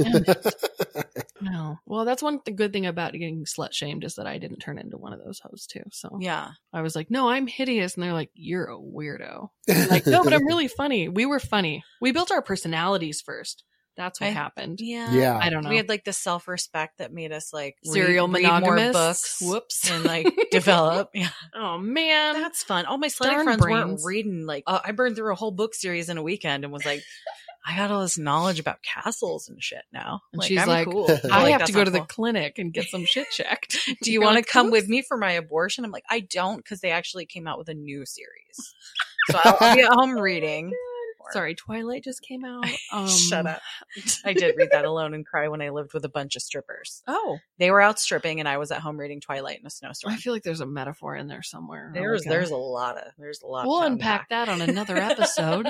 No, well, that's one good thing about getting slut shamed is that I didn't turn into one of those hoes too. So Yeah. I was like, no, I'm hideous, and they're like, you're a weirdo. I'm like, no, but I'm really funny. We were funny. We built our personalities first. That's what happened. Yeah. I don't know. We had like the self-respect that made us like Serial read more monogamists. books. Whoops. And like develop. Yeah. Oh man. That's fun. All my Slatic Darn friends weren't brains. reading like I burned through a whole book series in a weekend and was like, I got all this knowledge about castles and shit now. And Like, she's I'm like, cool. I Like, have that's to go not to the cool. clinic and get some shit checked. Do you want to come with me for my abortion? I'm like, I don't, because they actually came out with a new series. So I'll be at home reading. Sorry, Twilight just came out. Shut up. I did read that alone and cry when I lived with a bunch of strippers. Oh, They were out stripping and I was at home reading Twilight in a snowstorm. I feel like there's a metaphor in there somewhere. There's a lot. We'll to unpack that on another episode.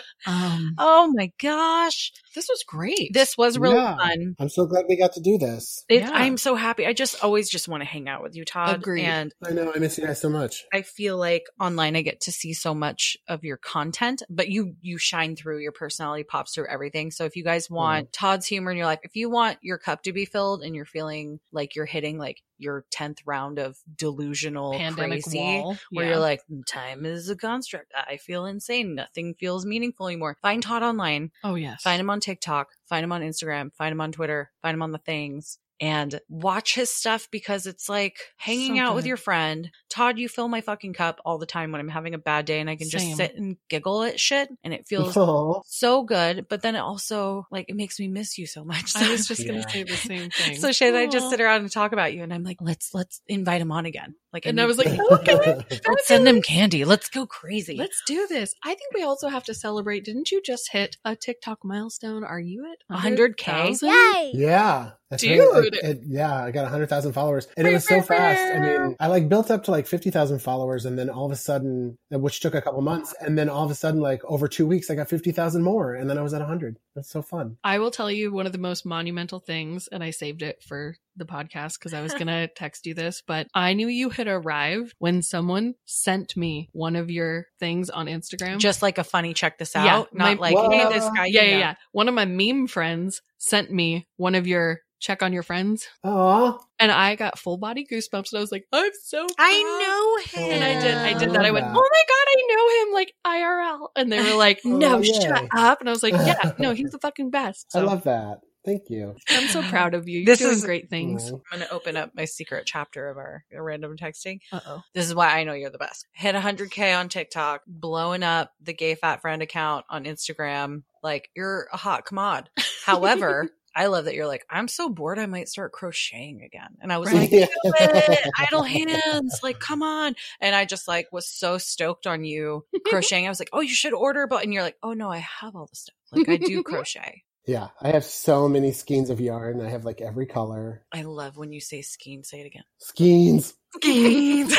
Oh my gosh. This was great. This was really Yeah. fun. I'm so glad we got to do this. Yeah. I'm so happy. I just always just want to hang out with you, Todd. Agreed. And I know. I miss you guys so much. I feel like online I get to see so much of your content, but you shine through. Your personality pops through everything. So if you guys want Todd's humor in your life, if you want your cup to be filled and you're feeling like you're hitting like your 10th round of delusional Pandemic crazy wall. where Yeah. you're like, time is a construct. I feel insane. Nothing feels meaningful anymore. Find Todd online. Oh yes. Find him on TikTok, find him on Instagram, find him on Twitter, find him on the things, and watch his stuff because it's like hanging So out with good. your friend. Todd, you fill my fucking cup all the time when I'm having a bad day and I can Same. just sit and giggle at shit and it feels Aw. so good. But then it also like it makes me miss you so much. I was just gonna Yeah. say the same thing. so Shay and I just Aw. sit around and talk about you and I'm like, let's invite him on again. Like And I need- was like, okay, let's send him candy. Let's go crazy. let's do this. I think we also have to celebrate. Didn't you just hit a TikTok milestone? Are you at 100K? 100,000? Yeah. That's Dude. right. Yeah, I got 100,000 followers. And it was so fast. I mean, I like built up to like 50,000 followers and then all of a sudden, which took a couple months, and then all of a sudden, like over 2 weeks, I got 50,000 more and then I was at 100. That's so fun. I will tell you one of the most monumental things, and I saved it for the podcast because I was going to text you this, but I knew you had arrived when someone sent me one of your things on Instagram. Just like a funny check this Yeah, out. Not my- like, hey, Whoa. this guy. yeah. One of my meme friends sent me one of your check on your friends, Aw. and I got full body goosebumps, and I was like, I'm so proud. I know him. And I did that. I went, Love oh that. my God, I know him like IRL. And they were like, no, Oh, yay. shut up. And I was like, yeah, no, he's the fucking best. I So love that. Thank you. I'm so proud of you. You're This doing is- great things. Aw. I'm going to open up my secret chapter of our random texting. Uh-oh. This is why I know you're the best. Hit 100K on TikTok, blowing up the Gay Fat Friend account on Instagram. Like, you're a hot commode. However, I love that you're like, I'm so bored I might start crocheting again. And I was like, Yeah. do it. Idle hands. Like, come on. And I just like was so stoked on you crocheting. I was like, oh, you should order. But, and you're like, oh no, I have all the stuff. Like I do crochet. Yeah, I have so many skeins of yarn. I have like every color. I love when you say skein. Say it again. Skeins. Skeins.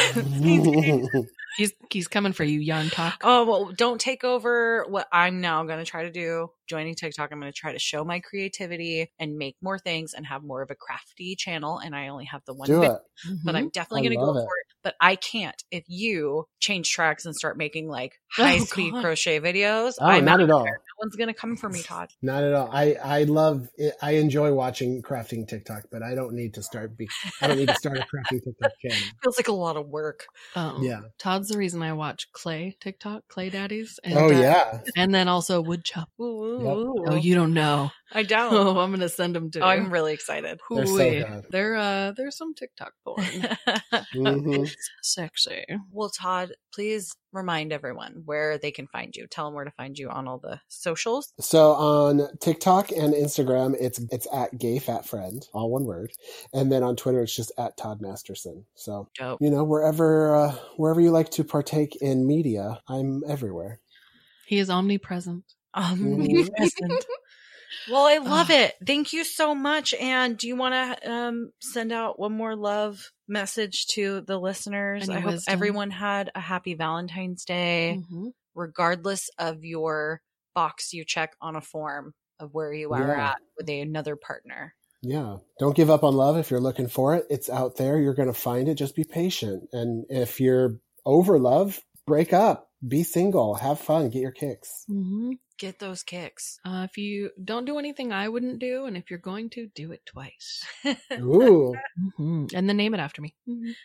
He's coming for you, Yarn Talk. Oh, well, don't take over what I'm now going to try to do. Joining TikTok, I'm going to try to show my creativity and make more things and have more of a crafty channel. And I only have the one Do video, it. but I'm definitely I going to go love it. for it. But I can't if you change tracks and start making like high speed God. crochet videos. Oh, I'm not at all. No one's going to come for me, Todd. Not at all. I love it. I enjoy watching crafting TikTok, but I don't need to start I don't need to start a crafting TikTok channel. Feels like a lot of work. Yeah. Todd's the reason I watch Clay TikTok, Clay Daddies. And, Oh yeah. and then also Woodchop. Ooh, Yep. Oh, you don't know. I don't. Oh, I'm gonna send them to. Oh, I'm really excited. They're so Hooey. good. There's some TikTok porn. Mhm. Sexy. Well, Todd, please remind everyone where they can find you. Tell them where to find you on all the socials. So on TikTok and Instagram, it's at Gay Fat Friend, all one word, and then on Twitter, it's just at Todd Masterson. So Dope. wherever you like to partake in media, I'm everywhere. He is omnipresent. Omnipresent. Well, I love it. Thank you so much. And do you want to send out one more love message to the listeners? Any I hope wisdom? everyone had a happy Valentine's Day, Mhm. regardless of your box you check on a form of where you are Yeah. at with another partner. Yeah. Don't give up on love if you're looking for it. It's out there. You're going to find it. Just be patient. And if you're over love, break up. Be single. Have fun. Get your kicks. Mhm. Get those kicks. If you don't do anything I wouldn't do, and if you're going to, do it twice. Ooh. Mhm. And then name it after me. Mhm.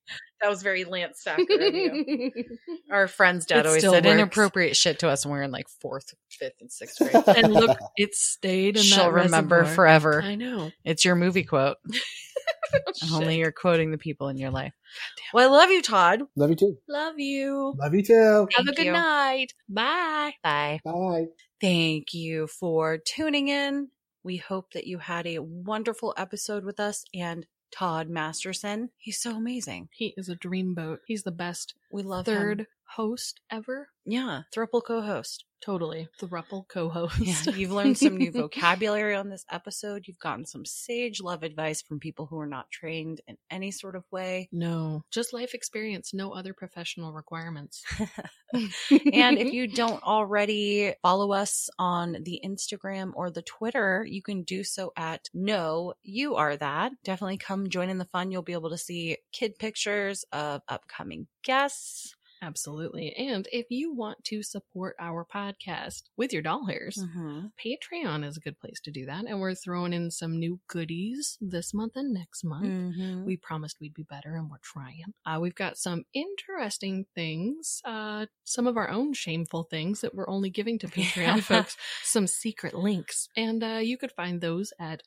That was very Lance Stacker of you. Our friend's dad It always still said works. inappropriate shit to us when we were in like 4th, 5th, and 6th grade. And look, it stayed in She'll that remember reservoir. forever. I know. It's your movie quote. Only Shit. you're quoting the people in your life. Well, I love you, Todd. Love you too. Love you. Love you too. Have a Thank good you. night. Bye. Bye. Bye. Thank you for tuning in. We hope that you had a wonderful episode with us and Todd Masterson. He's so amazing. He is a dreamboat. He's the best We love third him. host ever. Yeah, thruple co-host. Totally. Thruple co-host. Yeah, you've learned some new vocabulary on this episode. You've gotten some sage love advice from people who are not trained in any sort of way. No, just life experience. No other professional requirements. And if you don't already follow us on the Instagram or the Twitter, you can do so at No You Are That. Definitely come join in the fun. You'll be able to see kid pictures of upcoming guests. Absolutely. And if you want to support our podcast with your dollars, Patreon is a good place to do that. And we're throwing in some new goodies this month and next month. We promised we'd be better, and we're trying. We've got some interesting things, some of our own shameful things that we're only giving to Patreon folks, some secret links. And you could find those at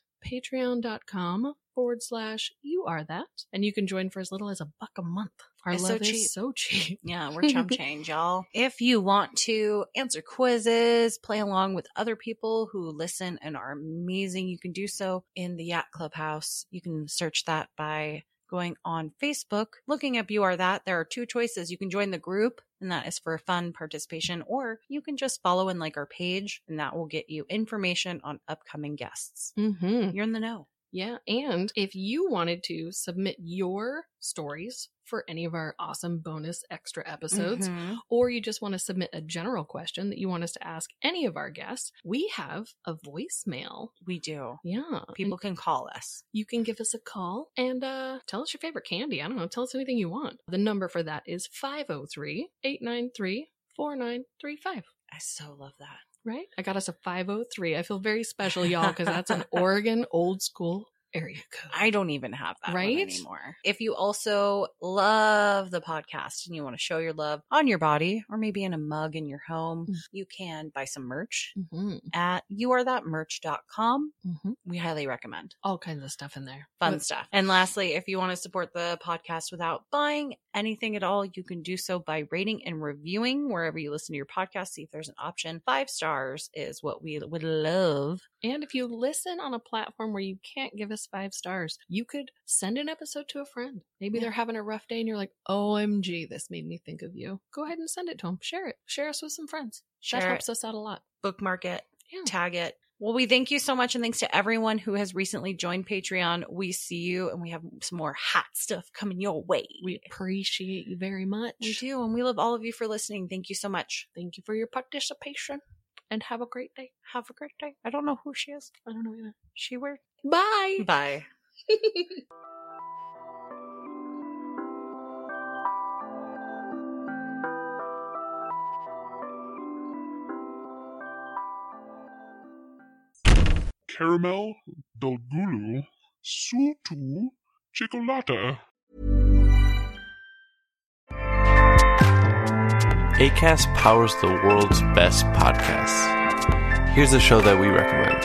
patreon.com/youarethat. And you can join for as little as $1 a month. Our It's love so cheap. is so cheap. Yeah, we're chump change, y'all. If you want to answer quizzes, play along with other people who listen and are amazing, you can do so in the Yak Clubhouse. You can search that by going on Facebook, looking up You Are That. There are 2 choices. You can join the group, and that is for fun participation, or you can just follow and like our page, and that will get you information on upcoming guests. Mm-hmm. You're in the know. Yeah. And if you wanted to submit your stories for any of our awesome bonus extra episodes, or you just want to submit a general question that you want us to ask any of our guests, we have a voicemail. We do. Yeah. People can call us. You can give us a call and tell us your favorite candy. I don't know. Tell us anything you want. The number for that is 503-893-4935. I so love that. Right? I got us a 503. I feel very special, y'all, because that's an Oregon old school area code. I don't even have that one Right? anymore. If you also love the podcast and you want to show your love on your body or maybe in a mug in your home, you can buy some merch at youarethatmerch.com. We highly recommend. All kinds of stuff in there. Fun stuff. And lastly, if you want to support the podcast without buying anything at all, you can do so by rating and reviewing wherever you listen to your podcast. See if there's an option. 5 stars is what we would love. And if you listen on a platform where you can't give us 5 stars, you could send an episode to a friend. Maybe they're having a rough day and you're like, OMG, this made me think of you. Go ahead and send it to them. Share it. Share us with some friends. That Share helps us out a lot. Bookmark it. Yeah. Tag it. Well, we thank you so much, and thanks to everyone who has recently joined Patreon. We see you, and we have some more hot stuff coming your way. We appreciate you very much. We do, and we love all of you for listening. Thank you so much. Thank you for your participation, and have a great day. Have a great day. I don't know who she is. I don't know either. She weird. Bye. Bye. Caramel, dolgulu, sutu, chocolata. Acast powers the world's best podcasts. Here's a show that we recommend.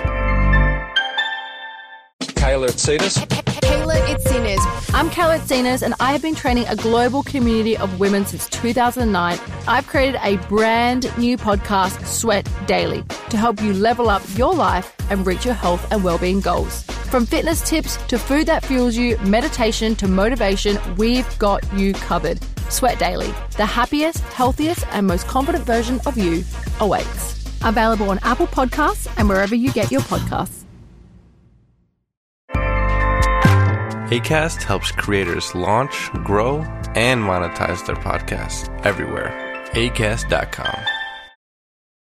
Kayla Tsetas. Kayla Itzinas. I'm Kayla Itzinas, and I have been training a global community of women since 2009. I've created a brand new podcast, Sweat Daily, to help you level up your life and reach your health and well-being goals. From fitness tips to food that fuels you, meditation to motivation, we've got you covered. Sweat Daily, the happiest, healthiest, and most confident version of you awaits. Available on Apple Podcasts and wherever you get your podcasts. Acast helps creators launch, grow, and monetize their podcasts everywhere. Acast.com.